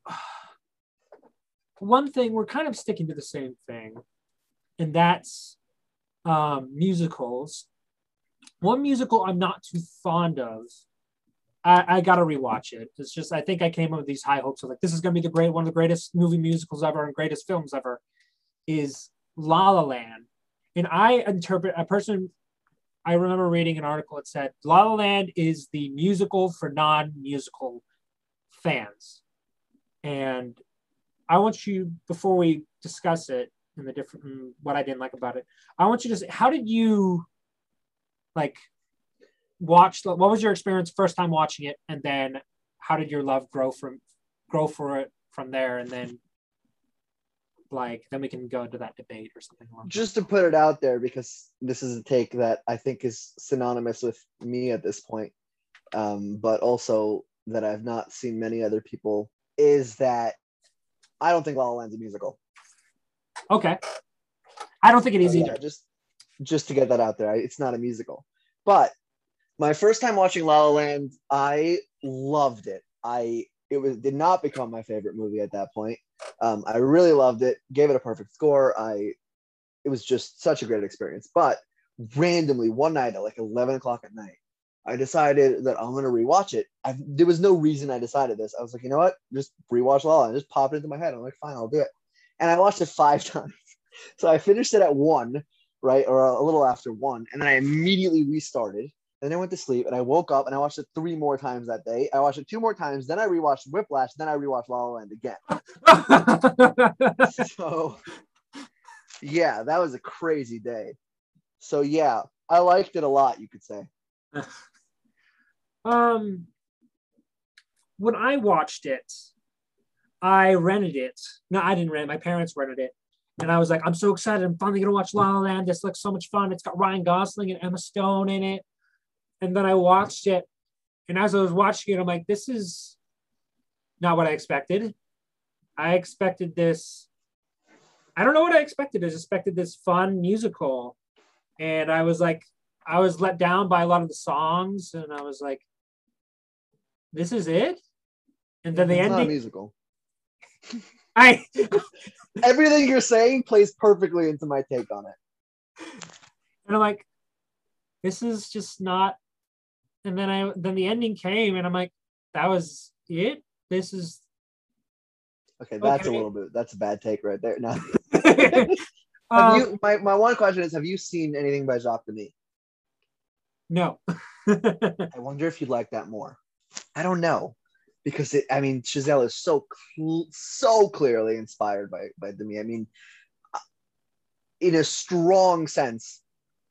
A: One thing, we're kind of sticking to the same thing, and that's um, musicals. One musical I'm not too fond of, I, I got to rewatch it. It's just, I think I came up with these high hopes of like, this is going to be the great, one of the greatest movie musicals ever and greatest films ever, is La La Land. And I interpret, a person, I remember reading an article that said, La La Land is the musical for non-musical fans. And I want you, before we discuss it and the different, what I didn't like about it, I want you to say, how did you like watch, what was your experience first time watching it? And then how did your love grow from, grow for it from there? And then like, then we can go into that debate or something. Along
B: Just to put it out there, because this is a take that I think is synonymous with me at this point, um, but also that I've not seen many other people, is that I don't think La La Land's a musical.
A: Okay. I don't think it is
B: so,
A: either.
B: Yeah, just, just to get that out there, it's not a musical. But my first time watching La La Land, I loved it. I it was did not become my favorite movie at that point. Um, I really loved it. Gave it a perfect score. I it was just such a great experience. But randomly one night at like eleven o'clock at night, I decided that I'm going to rewatch it. I, there was no reason I decided this. I was like, you know what? Just rewatch La La Land. Just popped it into my head. I'm like, fine, I'll do it. And I watched it five times. So I finished it at one, right, or a little after one, and then I immediately restarted. And then I went to sleep, and I woke up, and I watched it three more times that day. I watched it two more times, then I rewatched Whiplash, then I rewatched La La Land again. So, yeah, that was a crazy day. So, yeah, I liked it a lot, you could say.
A: um, when I watched it, I rented it. No, I didn't rent it. My parents rented it. And I was like, I'm so excited. I'm finally going to watch La La Land. This looks so much fun. It's got Ryan Gosling and Emma Stone in it. And then I watched it. And as I was watching it, I'm like, this is not what I expected. I expected this. I don't know what I expected. I just expected this fun musical. And I was like, I was let down by a lot of the songs. And I was like, this is it? And then the
B: It's
A: ending.
B: not a musical.
A: I
B: Everything you're saying plays perfectly into my take on it.
A: And I'm like, this is just not. And then I then the ending came, and I'm like, that was it. This is
B: okay. That's
A: okay.
B: a little bit. That's a bad take right there. No.
A: um,
B: have you? My, my one question is: have you seen anything by Jacques Demy?
A: No.
B: I wonder if you'd like that more. I don't know. Because it, I mean, Chazelle is so cl- so clearly inspired by by Demy. I mean, in a strong sense,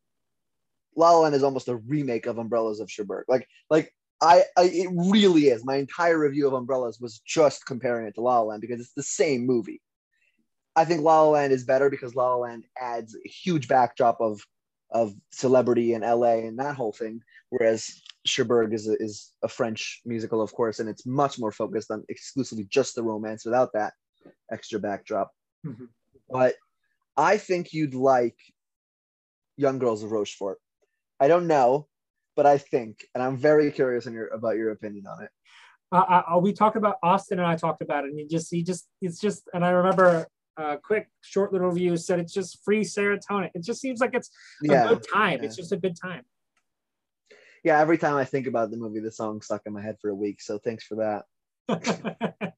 B: La La Land is almost a remake of Umbrellas of Cherbourg. Like, like I, I, it really is. My entire review of Umbrellas was just comparing it to La La Land because it's the same movie. I think La La Land is better because La La Land adds a huge backdrop of of celebrity in L A and that whole thing, whereas Cherbourg is a, is a French musical, of course, and it's much more focused on exclusively just the romance without that extra backdrop.
A: Mm-hmm.
B: But I think you'd like Young Girls of Rochefort. I don't know, but I think, and I'm very curious in your, about your opinion on it.
A: Uh, I, we talked about Austin, and I talked about it, and he just, he just, it's just, and I remember a quick, short little review said it's just free serotonin. It just seems like it's
B: yeah,
A: a good time.
B: Yeah.
A: It's just a good time.
B: Yeah, every time I think about the movie, the song's stuck in my head for a week. So thanks for that.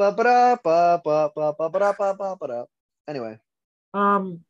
B: Anyway.
A: Um,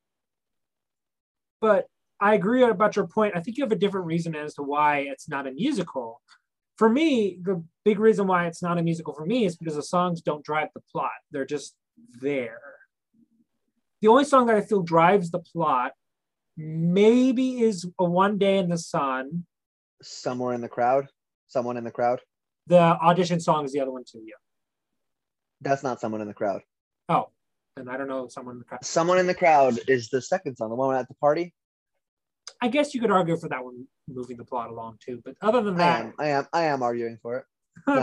A: but I agree about your point. I think you have a different reason as to why it's not a musical. For me, the big reason why it's not a musical for me is because the songs don't drive the plot. They're just there. The only song that I feel drives the plot maybe is A One Day in the Sun.
B: Somewhere in the Crowd. Someone in the Crowd.
A: The audition song is the other one too, yeah.
B: That's not Someone in the Crowd.
A: Oh, then I don't know Someone in the Crowd.
B: Someone in the Crowd is the second song, the one at the party.
A: I guess you could argue for that one moving the plot along too, but other than that,
B: I am, I am, I am arguing for it.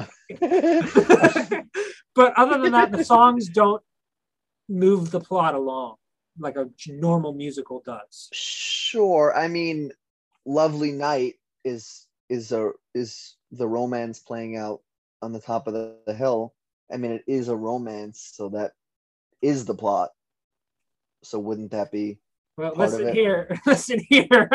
A: But other than that, the songs don't move the plot along like a normal musical does.
B: Sure, I mean, Lovely Night is is a is the romance playing out on the top of the, the hill. I mean, it is a romance, so that is the plot. So wouldn't that be?
A: Well, listen here, listen here.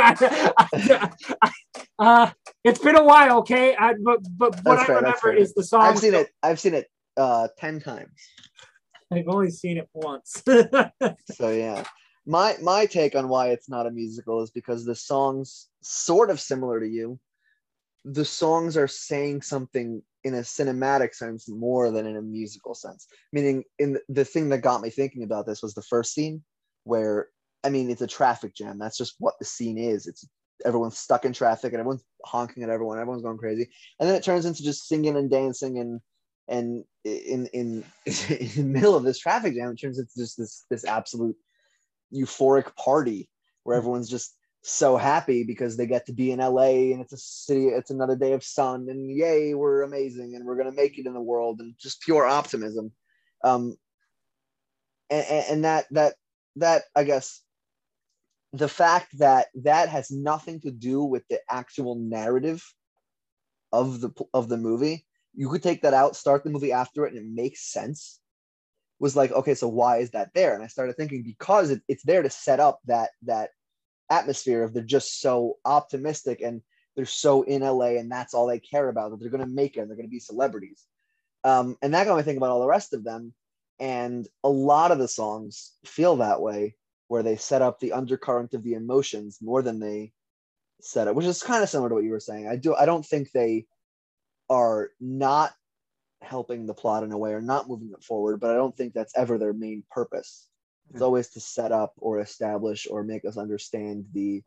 A: uh, it's been a while, okay? I, but but what
B: that's
A: I
B: fair,
A: remember is the song.
B: I've seen it. I've seen it uh, ten times.
A: I've only seen it once.
B: So yeah, my my take on why it's not a musical is because the songs, sort of similar to you, the songs are saying something in a cinematic sense more than in a musical sense. Meaning, in the, the thing that got me thinking about this was the first scene where, I mean, it's a traffic jam. That's just what the scene is. It's everyone's stuck in traffic and everyone's honking at everyone. Everyone's going crazy. And then it turns into just singing and dancing and and in in in the middle of this traffic jam, it turns into just this this absolute euphoric party where everyone's just so happy because they get to be in L A and it's a city, it's another day of sun, and yay, we're amazing and we're gonna make it in the world, and just pure optimism. Um, and, and that that that I guess the fact that that has nothing to do with the actual narrative of the of the movie. You could take that out, start the movie after it, and it makes sense. Was like, okay, so why is that there? And I started thinking because it, it's there to set up that that atmosphere of they're just so optimistic and they're so in L A and that's all they care about, that they're going to make it and they're going to be celebrities. Um, and that got me thinking about all the rest of them. And a lot of the songs feel that way, where they set up the undercurrent of the emotions more than they set up, which is kind of similar to what you were saying. I do I don't think they are not helping the plot in a way or not moving it forward, but I don't think that's ever their main purpose. It's mm-hmm. always to set up or establish or make us understand the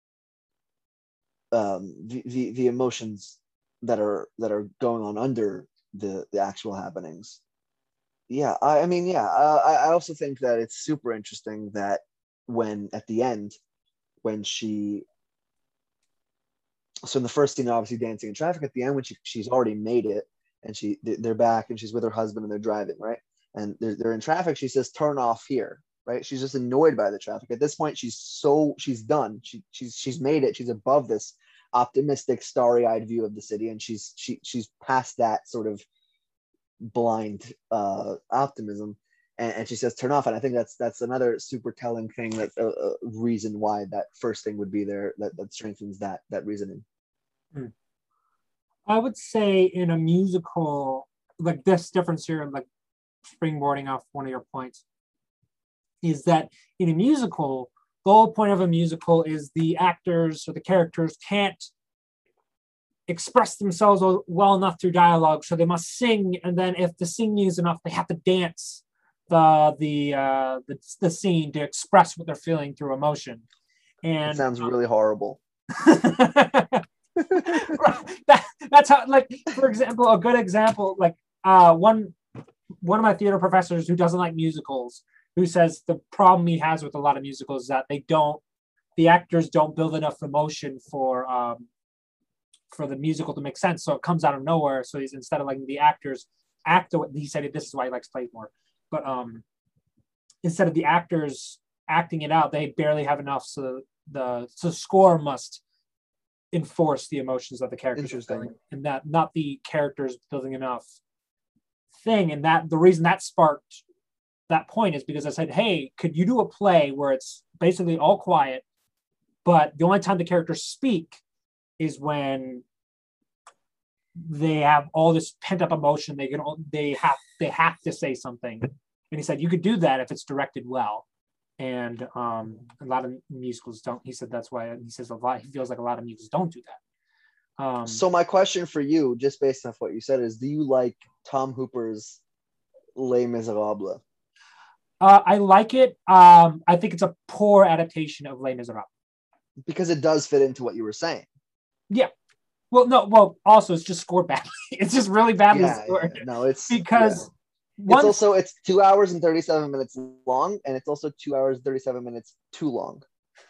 B: um the, the, the emotions that are that are going on under the the actual happenings. Yeah, I, I mean, yeah, uh, I, I also think that it's super interesting that when at the end, when she, so in the first scene, obviously dancing in traffic, at the end, when she, she's already made it and she they're back and she's with her husband and they're driving, right? And they're, they're in traffic, she says, turn off here, right? She's just annoyed by the traffic. At this point, she's so, she's done. She, she's, she's made it. She's above this optimistic, starry-eyed view of the city. And she's, she, she's past that sort of blind uh optimism, and, and she says turn off, and I think that's that's another super telling thing, that a uh, uh, reason why that first thing would be there, that, that strengthens that that reasoning.
A: I would say in a musical, like this difference here, like springboarding off one of your points, is that in a musical, the whole point of a musical is the actors or the characters can't express themselves well enough through dialogue, so they must sing, and then if the singing is enough, they have to dance the the uh, the, the scene to express what they're feeling through emotion. And
B: it sounds really horrible.
A: that, that's how, like, for example, a good example, like uh, one one of my theater professors who doesn't like musicals, who says the problem he has with a lot of musicals is that they don't, the actors don't build enough emotion for um, for the musical to make sense, so it comes out of nowhere. So he's, instead of letting the actors act, he said it, this is why he likes Playmore, but um instead of the actors acting it out, they barely have enough, so the so score must enforce the emotions that the characters are feeling, and that not the characters building enough thing. And that the reason that sparked that point is because I said, hey, could you do a play where it's basically all quiet, but the only time the characters speak is when they have all this pent-up emotion. They can they have they have to say something. And he said you could do that if it's directed well. And um, a lot of musicals don't. He said that's why he says a lot. He feels like a lot of musicals don't do that. Um,
B: so my question for you, just based off what you said, is: do you like Tom Hooper's Les Miserables?
A: Uh, I like it. Um, I think it's a poor adaptation of Les Miserables
B: because it does fit into what you were saying.
A: Yeah. Well, no. Well, also it's just scored badly. It's just really badly
B: yeah,
A: scored.
B: Yeah. No, it's
A: because
B: yeah. Once... it's also it's two hours and thirty-seven minutes long, and it's also two hours and thirty-seven minutes too long.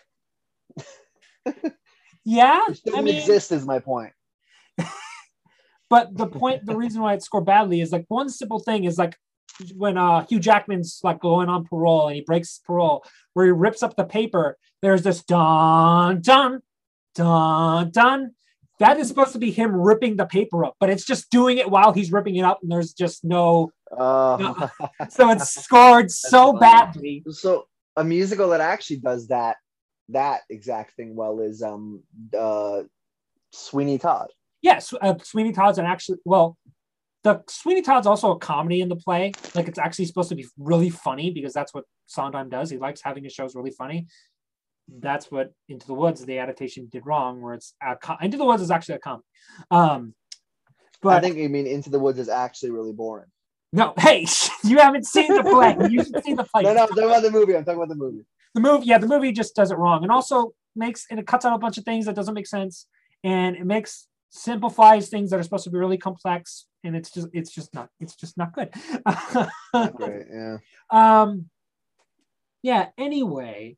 A: Yeah,
B: it shouldn't
A: I mean,
B: exist is my point.
A: But the point, the reason why it's scored badly is like one simple thing is like when uh, Hugh Jackman's like going on parole and he breaks parole, where he rips up the paper. There's this dun dun dun dun. That is supposed to be him ripping the paper up, but it's just doing it while he's ripping it up, and there's just no. Uh, no so it's scored so funny. badly.
B: So a musical that actually does that that exact thing well is um uh Sweeney Todd.
A: Yes, uh, Sweeney Todd's an actually well. The Sweeney Todd's also a comedy in the play. Like it's actually supposed to be really funny because that's what Sondheim does. He likes having his shows really funny. That's what Into the Woods, the adaptation, did wrong, where it's a com- Into the Woods is actually a comedy. Um, but
B: I think you mean Into the Woods is actually really boring.
A: No, hey, you haven't seen the play. You should see the play.
B: No, no, I'm talking about the movie. I'm talking about the movie.
A: The movie, yeah, the movie just does it wrong, and also makes and it cuts out a bunch of things that doesn't make sense, and it makes simplifies things that are supposed to be really complex, and it's just it's just not it's just not good.
B: Not great, yeah.
A: Um, yeah. Anyway.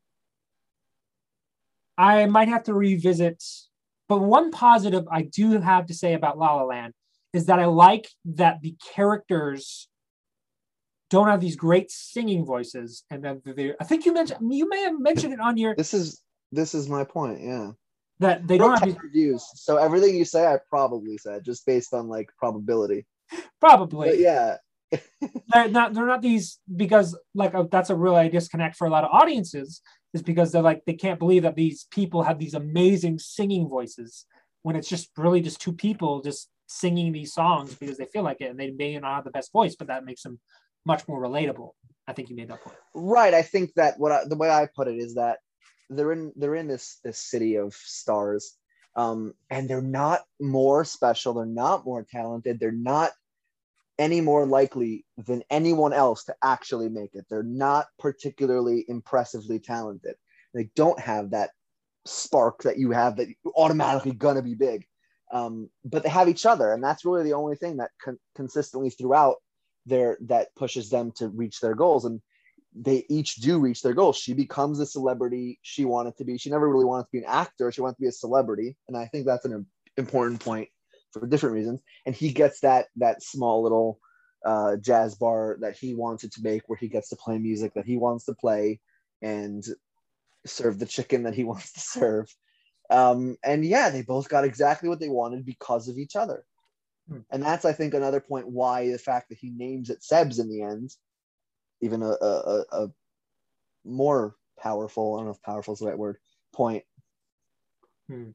A: I might have to revisit, but one positive I do have to say about La La Land is that I like that the characters don't have these great singing voices, and then they, I think you mentioned you may have mentioned it on your.
B: This is this is my point, yeah.
A: That they don't have these
B: reviews, so everything you say I probably said just based on like probability.
A: Probably,
B: but yeah.
A: they're not they're not these because like a, that's a real disconnect for a lot of audiences, is because they're like they can't believe that these people have these amazing singing voices when it's just really just two people just singing these songs because they feel like it, and they may not have the best voice, but that makes them much more relatable. I think you made that point.
B: Right. I think that what I, the way I put it is that they're in they're in this this city of stars, um, and they're not more special. They're not more talented. They're not any more likely than anyone else to actually make it. They're not particularly impressively talented. They don't have that spark that you have that you're automatically gonna be big. Um, but they have each other, and that's really the only thing that con- consistently throughout there that pushes them to reach their goals. And they each do reach their goals. She becomes a celebrity she wanted to be. She never really wanted to be an actor. She wanted to be a celebrity. And I think that's an important point for different reasons. And he gets that that small little uh, jazz bar that he wanted to make, where he gets to play music that he wants to play and serve the chicken that he wants to serve. Um, and yeah, they both got exactly what they wanted because of each other. Hmm. And that's, I think, another point why the fact that he names it Sebs in the end, even a, a, a more powerful, I don't know if powerful is the right word, point.
A: Hmm.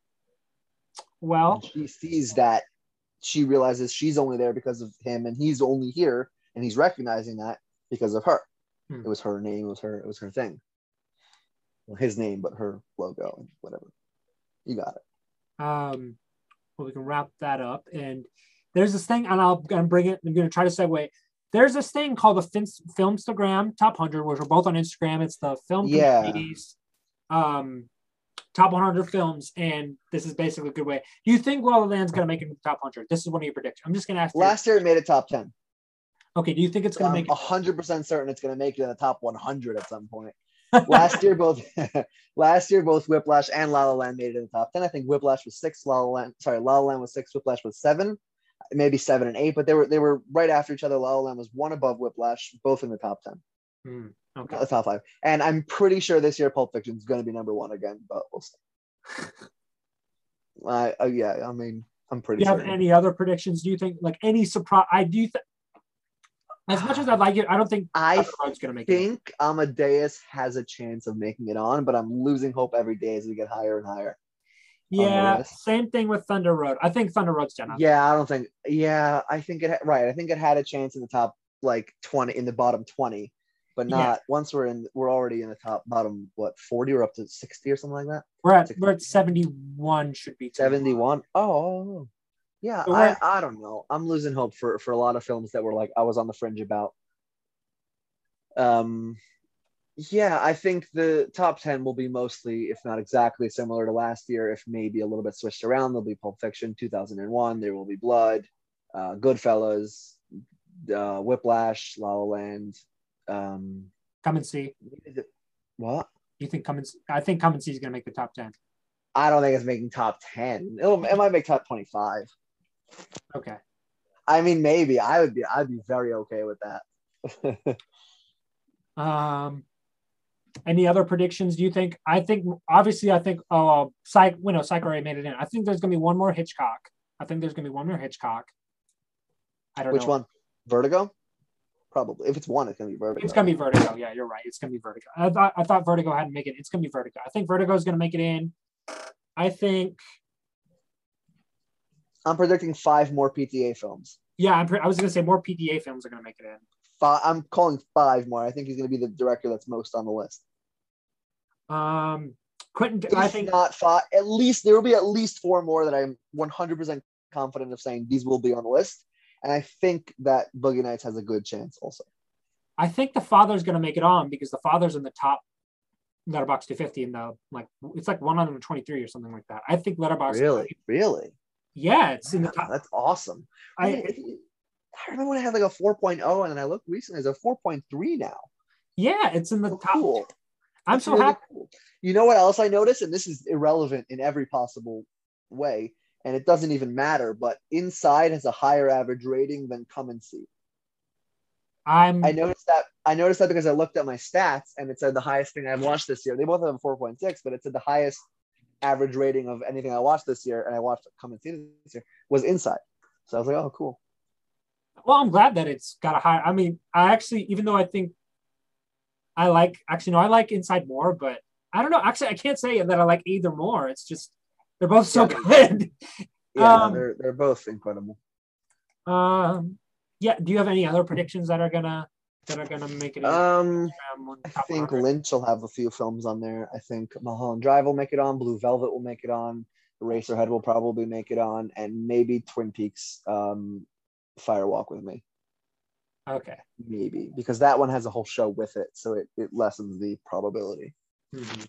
A: Well,
B: and she sees that, she realizes she's only there because of him, and he's only here, and he's recognizing that because of her. Hmm. It was her name, it was her, it was her thing. Well, his name, but her logo and whatever. You got it.
A: Um, well, we can wrap that up. And there's this thing, and I'll, I'll bring it. I'm going to try to segue. There's this thing called the fin- Filmstagram Top one hundred, which we're both on Instagram. It's the film
B: yeah.
A: community's um, top one hundred films, and this is basically a good way. Do you think La La Land's going to make it in the top one hundred? This is one of your predictions. I'm just going to ask.
B: Last
A: you.
B: year it made it top ten.
A: Okay, do you think it's going to make it?
B: I'm one hundred percent certain it's going to make it in the top one hundred at some point. last year, both last year, both Whiplash and La La Land made it in the top ten. I think Whiplash was six, La La Land, sorry, La La Land was six, Whiplash was seven. Maybe seven and eight, but they were they were right after each other. La La Land was one above Whiplash, both in the top ten,
A: mm, okay,
B: the top five. And I'm pretty sure this year Pulp Fiction is going to be number one again, but we'll see. uh, uh, yeah, I mean, I'm pretty.
A: Do you
B: certain.
A: have any other predictions? Do you think like any surprise? I do think, as much as I'd like it, I don't think
B: I
A: going to make
B: think
A: it.
B: Amadeus has a chance of making it on, but I'm losing hope every day as we get higher and higher.
A: Yeah, same thing with Thunder Road. I think Thunder Road's done.
B: Yeah, I don't think. Yeah, I think it. Right, I think it had a chance in the top like twenty, in the bottom twenty, but not yeah. once we're in. We're already in the top bottom. What forty or up to sixty or something like that?
A: We're at sixty. We're at seventy-one. Should be
B: seventy-one. Oh, yeah. So I I don't know. I'm losing hope for for a lot of films that were like I was on the fringe about. Um. Yeah, I think the top ten will be mostly, if not exactly similar to last year, if maybe a little bit switched around. There'll be Pulp Fiction, two thousand one, There Will Be Blood, uh, Goodfellas, uh, Whiplash, La La Land. Um,
A: Come and See.
B: What?
A: You think Come and See? I think Come and See is going to make the top ten.
B: I don't think it's making top ten. It'll, it might make top twenty-five.
A: Okay.
B: I mean, maybe. I would be, I'd be very okay with that.
A: um... Any other predictions? Do you think? I think obviously I think oh, uh, Psych. You know, Psycho already made it in. I think there's gonna be one more Hitchcock. I think there's gonna be one more Hitchcock. I don't
B: Which
A: know.
B: Which one? Vertigo? Probably. If it's one, it's gonna be Vertigo.
A: It's gonna be Vertigo. Yeah, you're right. It's gonna be Vertigo. I thought I thought Vertigo hadn't make it. It's gonna be Vertigo. I think Vertigo is gonna make it in. I think.
B: I'm predicting five more P T A films.
A: Yeah, I'm pre- I was gonna say more P T A films are gonna make it in.
B: Five, I'm calling five more. I think he's going to be the director that's most on the list.
A: Um, Quentin,
B: if
A: I think
B: not five. At least there will be at least four more that I'm one hundred percent confident of saying these will be on the list. And I think that Boogie Nights has a good chance also.
A: I think The Father's going to make it on because The Father's in the top Letterboxd two fifty in the like it's like one hundred twenty-three or something like that. I think Letterboxd.
B: Really, really.
A: Yeah, it's in the top.
B: That's awesome. I. I mean, I remember when I had like a four point oh, and then I looked recently, it's a four point three now.
A: Yeah, it's in the
B: so
A: top.
B: Cool.
A: I'm
B: That's
A: so
B: really
A: happy.
B: Cool. You know what else I noticed? And this is irrelevant in every possible way, and it doesn't even matter, but Inside has a higher average rating than Come and See.
A: I'm...
B: I noticed that I noticed that because I looked at my stats, and it said the highest thing I've watched this year. They both have a four point six, but it said the highest average rating of anything I watched this year, and I watched Come and See this year, was Inside. So I was like, oh, cool.
A: Well, I'm glad that it's got a high. I mean, I actually, even though I think I like, actually, no, I like Inside more, but I don't know. Actually, I can't say that I like either more. It's just, they're both so
B: yeah,
A: good.
B: Yeah,
A: um,
B: they're, they're both incredible.
A: Um, Yeah. Do you have any other predictions that are gonna that are gonna make it?
B: Um,
A: Um,
B: I
A: top
B: think
A: one hundred?
B: Lynch will have a few films on there. I think Mulholland Drive will make it on. Blue Velvet will make it on. Eraserhead will probably make it on, and maybe Twin Peaks, um, Fire Walk with Me,
A: Okay.
B: maybe because that one has a whole show with it, so it, it lessens the probability.
A: Mm-hmm.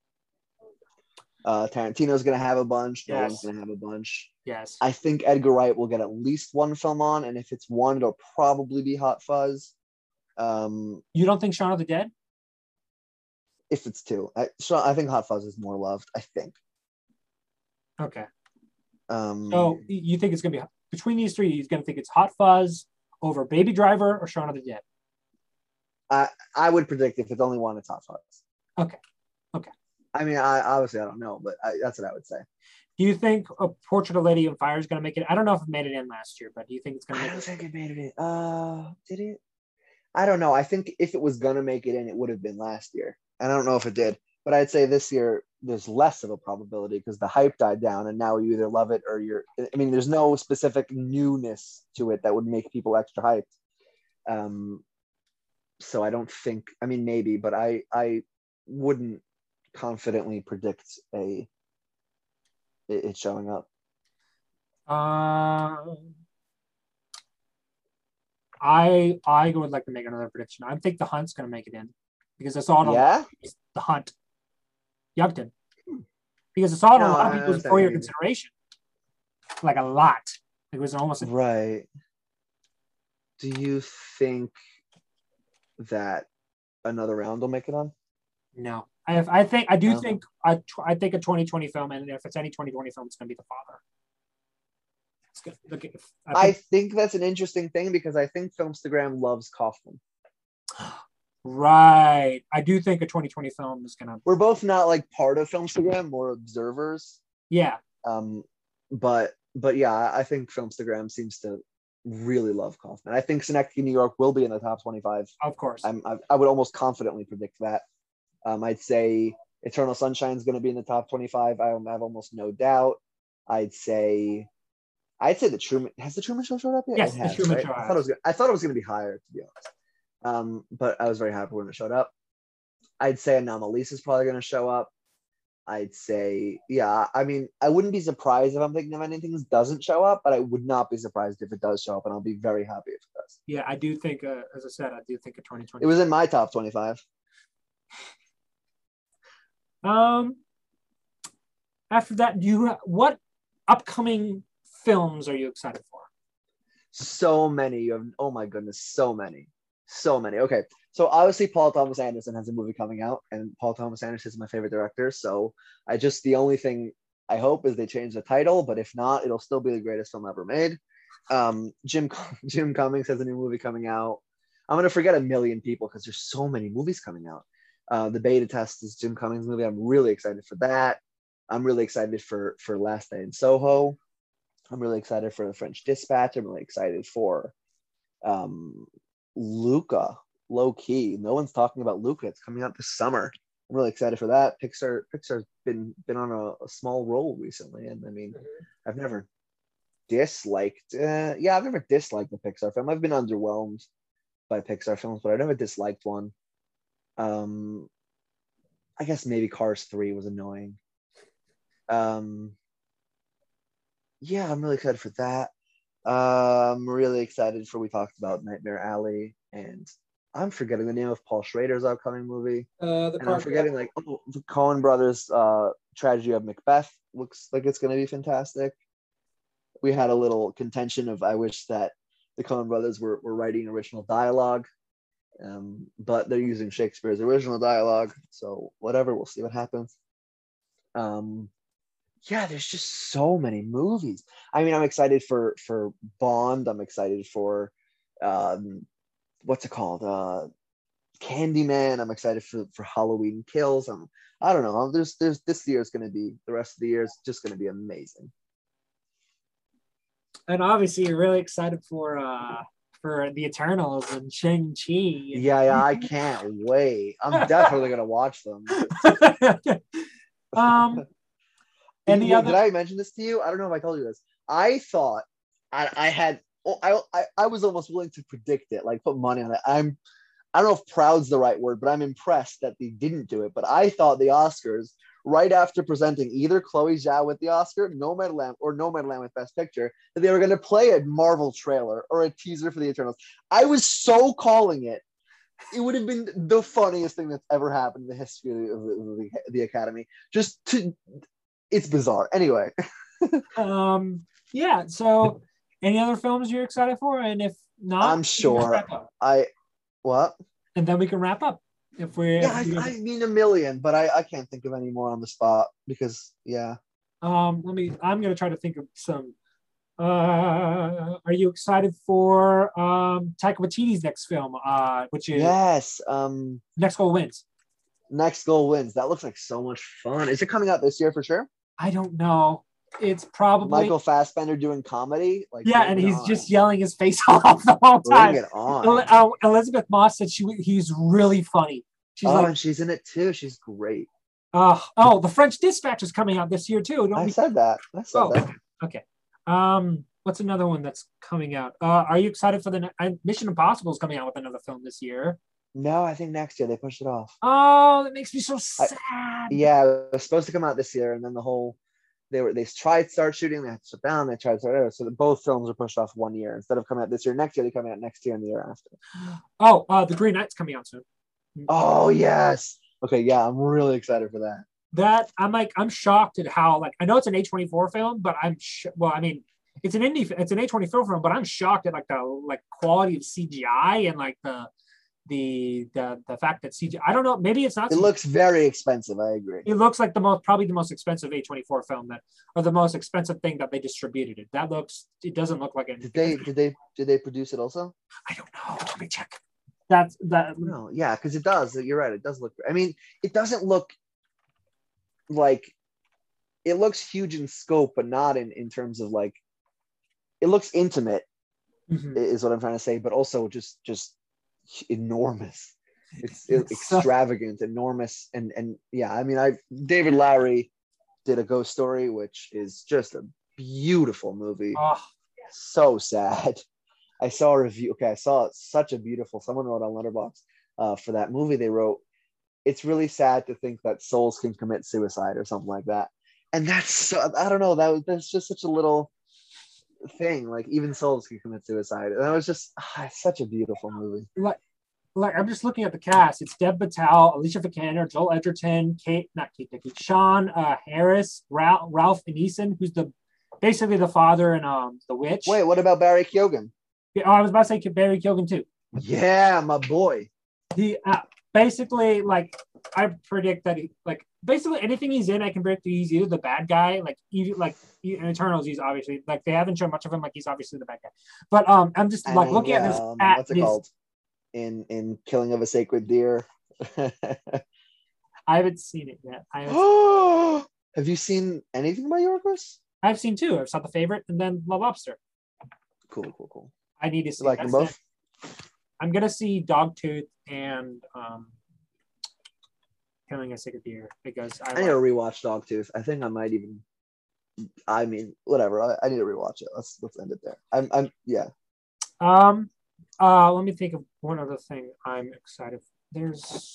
B: Uh, Tarantino's gonna have a bunch. Nolan's
A: Yes.
B: gonna have a bunch.
A: Yes.
B: I think Edgar Wright will get at least one film on, and if it's one, it'll probably be Hot Fuzz. Um,
A: You don't think Shaun of the Dead?
B: if it's two, I, so I think Hot Fuzz is more loved. I think.
A: Okay.
B: Um,
A: So you think it's gonna be between these three? He's gonna think it's Hot Fuzz over Baby Driver or Shaun of the Dead.
B: I I would predict if it's only one, it's Hot Fuzz.
A: Okay. Okay.
B: I mean, I obviously I don't know, but I, that's what I would say.
A: Do you think A Portrait of Lady on Fire is gonna make it? I don't know if it made it in last year, but do you think it's gonna
B: I
A: make
B: don't
A: it?
B: think it made it in. Uh, did it? I don't know. I think if it was gonna make it in, it would have been last year. And I don't know if it did, but I'd say this year there's less of a probability because the hype died down, and now you either love it or you're. I mean, there's no specific newness to it that would make people extra hyped. Um, so I don't think. I mean, maybe, but I I wouldn't confidently predict a it, it showing up.
A: Uh, I I would like to make another prediction. I think The Hunt's gonna make it in because I saw it on
B: Yeah.
A: The Hunt, Yankton, because I saw it on
B: No,
A: a lot of
B: I
A: people's
B: understand
A: for
B: what
A: your
B: you mean.
A: consideration, like a lot. It was almost
B: Right. Do you think that another round will make it on?
A: no. I have, I think I do
B: No?
A: think I I think a twenty twenty film, and if it's any twenty twenty film, it's gonna be The Father. It's good. Look, if, I
B: I
A: think,
B: think that's an interesting thing because I think Filmstagram loves Kaufman.
A: right. I do think a twenty twenty film is gonna.
B: We're both not like part of Filmstagram, more observers.
A: Yeah.
B: Um, but but yeah, I think Filmstagram seems to really love Kaufman. I think Synecdoche, New York will be in the top twenty-five.
A: Of course.
B: I'm, I, I would almost confidently predict that. Um, I'd say Eternal Sunshine is going to be in the top twenty-five. I have almost no doubt. I'd say, I'd say the Truman has the Truman Show showed up yet.
A: Yes,
B: it
A: the
B: has,
A: Truman
B: right?
A: Show
B: I thought it
A: has.
B: was. Gonna, I thought it was going to be higher, to be honest. Um, but I was very happy when it showed up. I'd say Anomalisa is probably going to show up. I'd say, yeah. I mean, I wouldn't be surprised if I'm thinking of anything that doesn't show up, but I would not be surprised if it does show up, and I'll be very happy if it does.
A: Yeah, I do think, uh, as I said, I do think a twenty twenty.
B: It was in my top twenty-five.
A: Um. After that, do you what upcoming films are you excited for?
B: So many. You have, oh my goodness, so many, so many. Okay, so obviously Paul Thomas Anderson has a movie coming out, and Paul Thomas Anderson is my favorite director. So I just the only thing I hope is they change the title, but if not, it'll still be the greatest film ever made. Um, Jim Jim Cummings has a new movie coming out. I'm gonna forget a million people because there's so many movies coming out. Uh, the Beta Test is Jim Cummings' movie. I'm really excited for that. I'm really excited for for Last Day in Soho. I'm really excited for The French Dispatch. I'm really excited for um, Luca. Low key, no one's talking about Luca. It's coming out this summer. I'm really excited for that. Pixar Pixar's been been on a, a small roll recently, and I mean, mm-hmm. I've never disliked. Uh, yeah, I've never disliked a Pixar film. I've been underwhelmed by Pixar films, but I've never disliked one. Um, I guess maybe Cars three was annoying. Um, yeah, I'm really excited for that. Uh, I'm really excited for we talked about Nightmare Alley, and I'm forgetting the name of Paul Schrader's upcoming movie.
A: Uh, the
B: and I'm forgetting like oh, the Coen Brothers' uh, Tragedy of Macbeth looks like it's going to be fantastic. We had a little contention of I wish that the Coen Brothers were, were writing original dialogue, um, but they're using Shakespeare's original dialogue. So whatever, we'll see what happens. Um, yeah, there's just so many movies. I mean, I'm excited for for Bond. I'm excited for um, what's it called? Uh, Candyman. I'm excited for for Halloween Kills. I'm I don't know. There's there's this year is going to be the rest of the year is just going to be amazing.
A: And obviously, you're really excited for uh for the Eternals and Shang-Chi.
B: Yeah, yeah, I can't wait. I'm definitely gonna watch them.
A: um. Any
B: Wait,
A: other?
B: Did I mention this to you? I don't know if I told you this. I thought I, I had oh, I, I I was almost willing to predict it, like put money on it. I'm I don't know if proud's the right word, but I'm impressed that they didn't do it. But I thought the Oscars, right after presenting either Chloe Zhao with the Oscar, Nomadland, or Nomadland with Best Picture, that they were going to play a Marvel trailer or a teaser for the Eternals. I was so calling it. It would have been the funniest thing that's ever happened in the history of the, of the, the Academy. Just to, it's bizarre. Anyway.
A: um. Yeah. So, any other films you're excited for? And if not,
B: I'm sure. I what?
A: And then we can wrap up. If we're
B: yeah,
A: if we
B: I, I mean a million, but I, I can't think of any more on the spot because yeah.
A: Um, let me. I'm gonna try to think of some. Uh, are you excited for um Taika Waititi's next film? Uh, which is
B: yes. Um,
A: Next Goal Wins.
B: Next Goal Wins. That looks like so much fun. Is it coming out this year for sure?
A: I don't know. It's probably
B: Michael Fassbender doing comedy. Like
A: yeah, and he's
B: on.
A: just yelling his face off the whole time.
B: Bring it on.
A: Uh, Elizabeth Moss said she he's really funny. She's
B: oh,
A: like,
B: and she's in it too. She's great.
A: Uh, oh, The French Dispatch is coming out this year too. Don't
B: I
A: we?
B: said that. I said
A: oh,
B: that.
A: Okay. Um, what's another one that's coming out? Uh, are you excited for the ne- Mission Impossible is coming out with another film this year?
B: No, I think next year they pushed it off.
A: Oh, that makes me so sad.
B: I, yeah, it was supposed to come out this year, and then the whole they were they tried to start shooting, they had to shut down, they tried to start over. So both films were pushed off one year. Instead of coming out this year, next year, they come out next year and the year after.
A: Oh, uh, The Green Knight's coming out soon.
B: Oh yes. Okay, yeah, I'm really excited for that.
A: That I'm like I'm shocked at how like I know it's an A twenty-four film, but I'm sh- well, I mean it's an indie, it's an A twenty-four film, but I'm shocked at like the like quality of C G I and like the the the the fact that C G I. I don't know, maybe it's not.
B: It
A: C G I.
B: looks very expensive. I agree.
A: It looks like the most probably the most expensive A twenty-four film that or the most expensive thing that they distributed. It that looks it doesn't look like it.
B: Did they did they did they produce it also?
A: I don't know. Let me check. That's that.
B: No, yeah, because it does. You're right. It does look. I mean, it doesn't look like it looks huge in scope, but not in in terms of like. It looks intimate, mm-hmm. is what I'm trying to say, but also just just enormous. It's, it's extravagant, so, enormous, and and yeah. I mean, I David Lowery did A Ghost Story, which is just a beautiful movie.
A: Oh.
B: So sad. I saw a review. Okay, I saw it. Such a beautiful. Someone wrote on Letterboxd uh, for that movie. They wrote, "It's really sad to think that souls can commit suicide or something like that." And that's so, I don't know. That was that's just such a little thing. Like even souls can commit suicide. And that was just ah, such a beautiful movie.
A: Like, like I'm just looking at the cast. It's Dev Patel, Alicia Vikander, Joel Edgerton, Kate, not Kate, Kate Sean uh, Harris, Ralph, Ralph Ineson, who's the basically the father in um The Witch.
B: Wait, what about Barry Keoghan?
A: Oh, I was about to say Barry Keoghan too.
B: Yeah, my boy.
A: He uh, basically like I predict that he like basically anything he's in, I can predict he's either the bad guy, like even like in Eternals, he's obviously like they haven't shown much of him, like he's obviously the bad guy. But um, I'm just
B: I
A: like
B: mean,
A: looking
B: yeah,
A: at this.
B: Um,
A: at
B: what's it
A: his,
B: called? In in Killing of a Sacred Deer.
A: I haven't seen it yet. I haven't
B: Have you seen anything by Yorgos?
A: I've seen two. I saw The Favorite and then Love Lobster.
B: Cool, cool, cool.
A: I need to see.
B: You like them both?
A: It. I'm gonna see Dogtooth and um, Killing a Sacred Deer because I,
B: I need to rewatch Dogtooth. I think I might even. I mean, whatever. I, I need to rewatch it. Let's let's end it there. I'm I'm yeah.
A: Um. Uh. Let me think of one other thing I'm excited for. There's.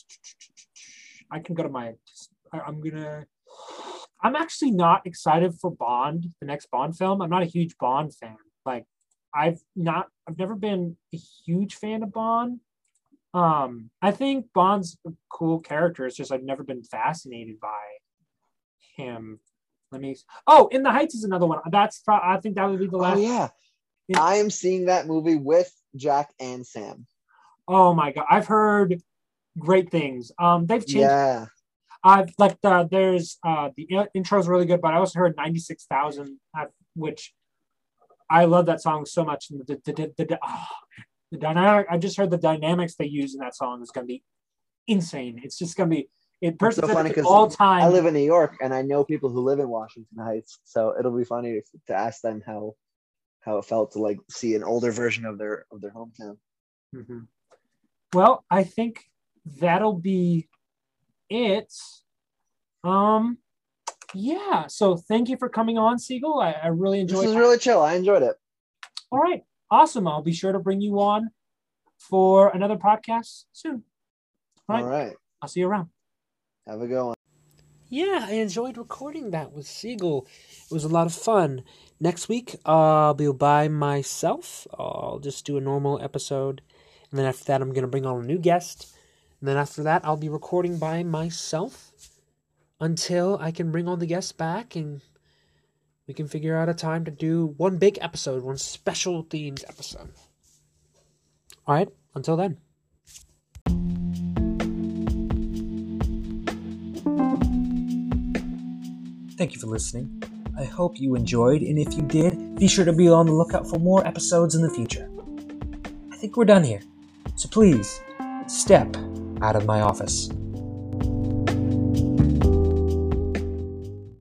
A: I can go to my. I, I'm gonna. I'm actually not excited for Bond, the next Bond film. I'm not a huge Bond fan. Like. I've not, I've never been a huge fan of Bond. Um, I think Bond's a cool character. It's just I've never been fascinated by him. Let me. Oh, In the Heights is another one. That's I think that would be the last.
B: Oh yeah,
A: In,
B: I am seeing that movie with Jack and Sam.
A: Oh my god, I've heard great things. Um, they've changed.
B: Yeah.
A: I've like the there's uh the intro is really good, but I also heard ninety-six thousand, which. I love that song so much. The, the, the, the, oh, the dynamic. I just heard the dynamics they use in that song is going to be insane. It's just going to be it. Person
B: so funny because
A: all time.
B: I live in New York and I know people who live in Washington Heights, so it'll be funny to, to ask them how how it felt to like see an older version of their of their hometown.
A: Mm-hmm. Well, I think that'll be it. Um. Yeah. So thank you for coming on, Siegel. I, I really enjoyed it.
B: This was really chill. I enjoyed it.
A: All right. Awesome. I'll be sure to bring you on for another podcast soon.
B: All right. All right.
A: I'll see you around.
B: Have a good one.
A: Yeah, I enjoyed recording that with Siegel. It was a lot of fun. Next week, I'll be by myself. I'll just do a normal episode. And then after that, I'm going to bring on a new guest. And then after that, I'll be recording by myself until I can bring on the guests back and we can figure out a time to do one big episode, one special themed episode. All right, until then. Thank you for listening. I hope you enjoyed, and if you did, be sure to be on the lookout for more episodes in the future. I think we're done here, so please, step out of my office.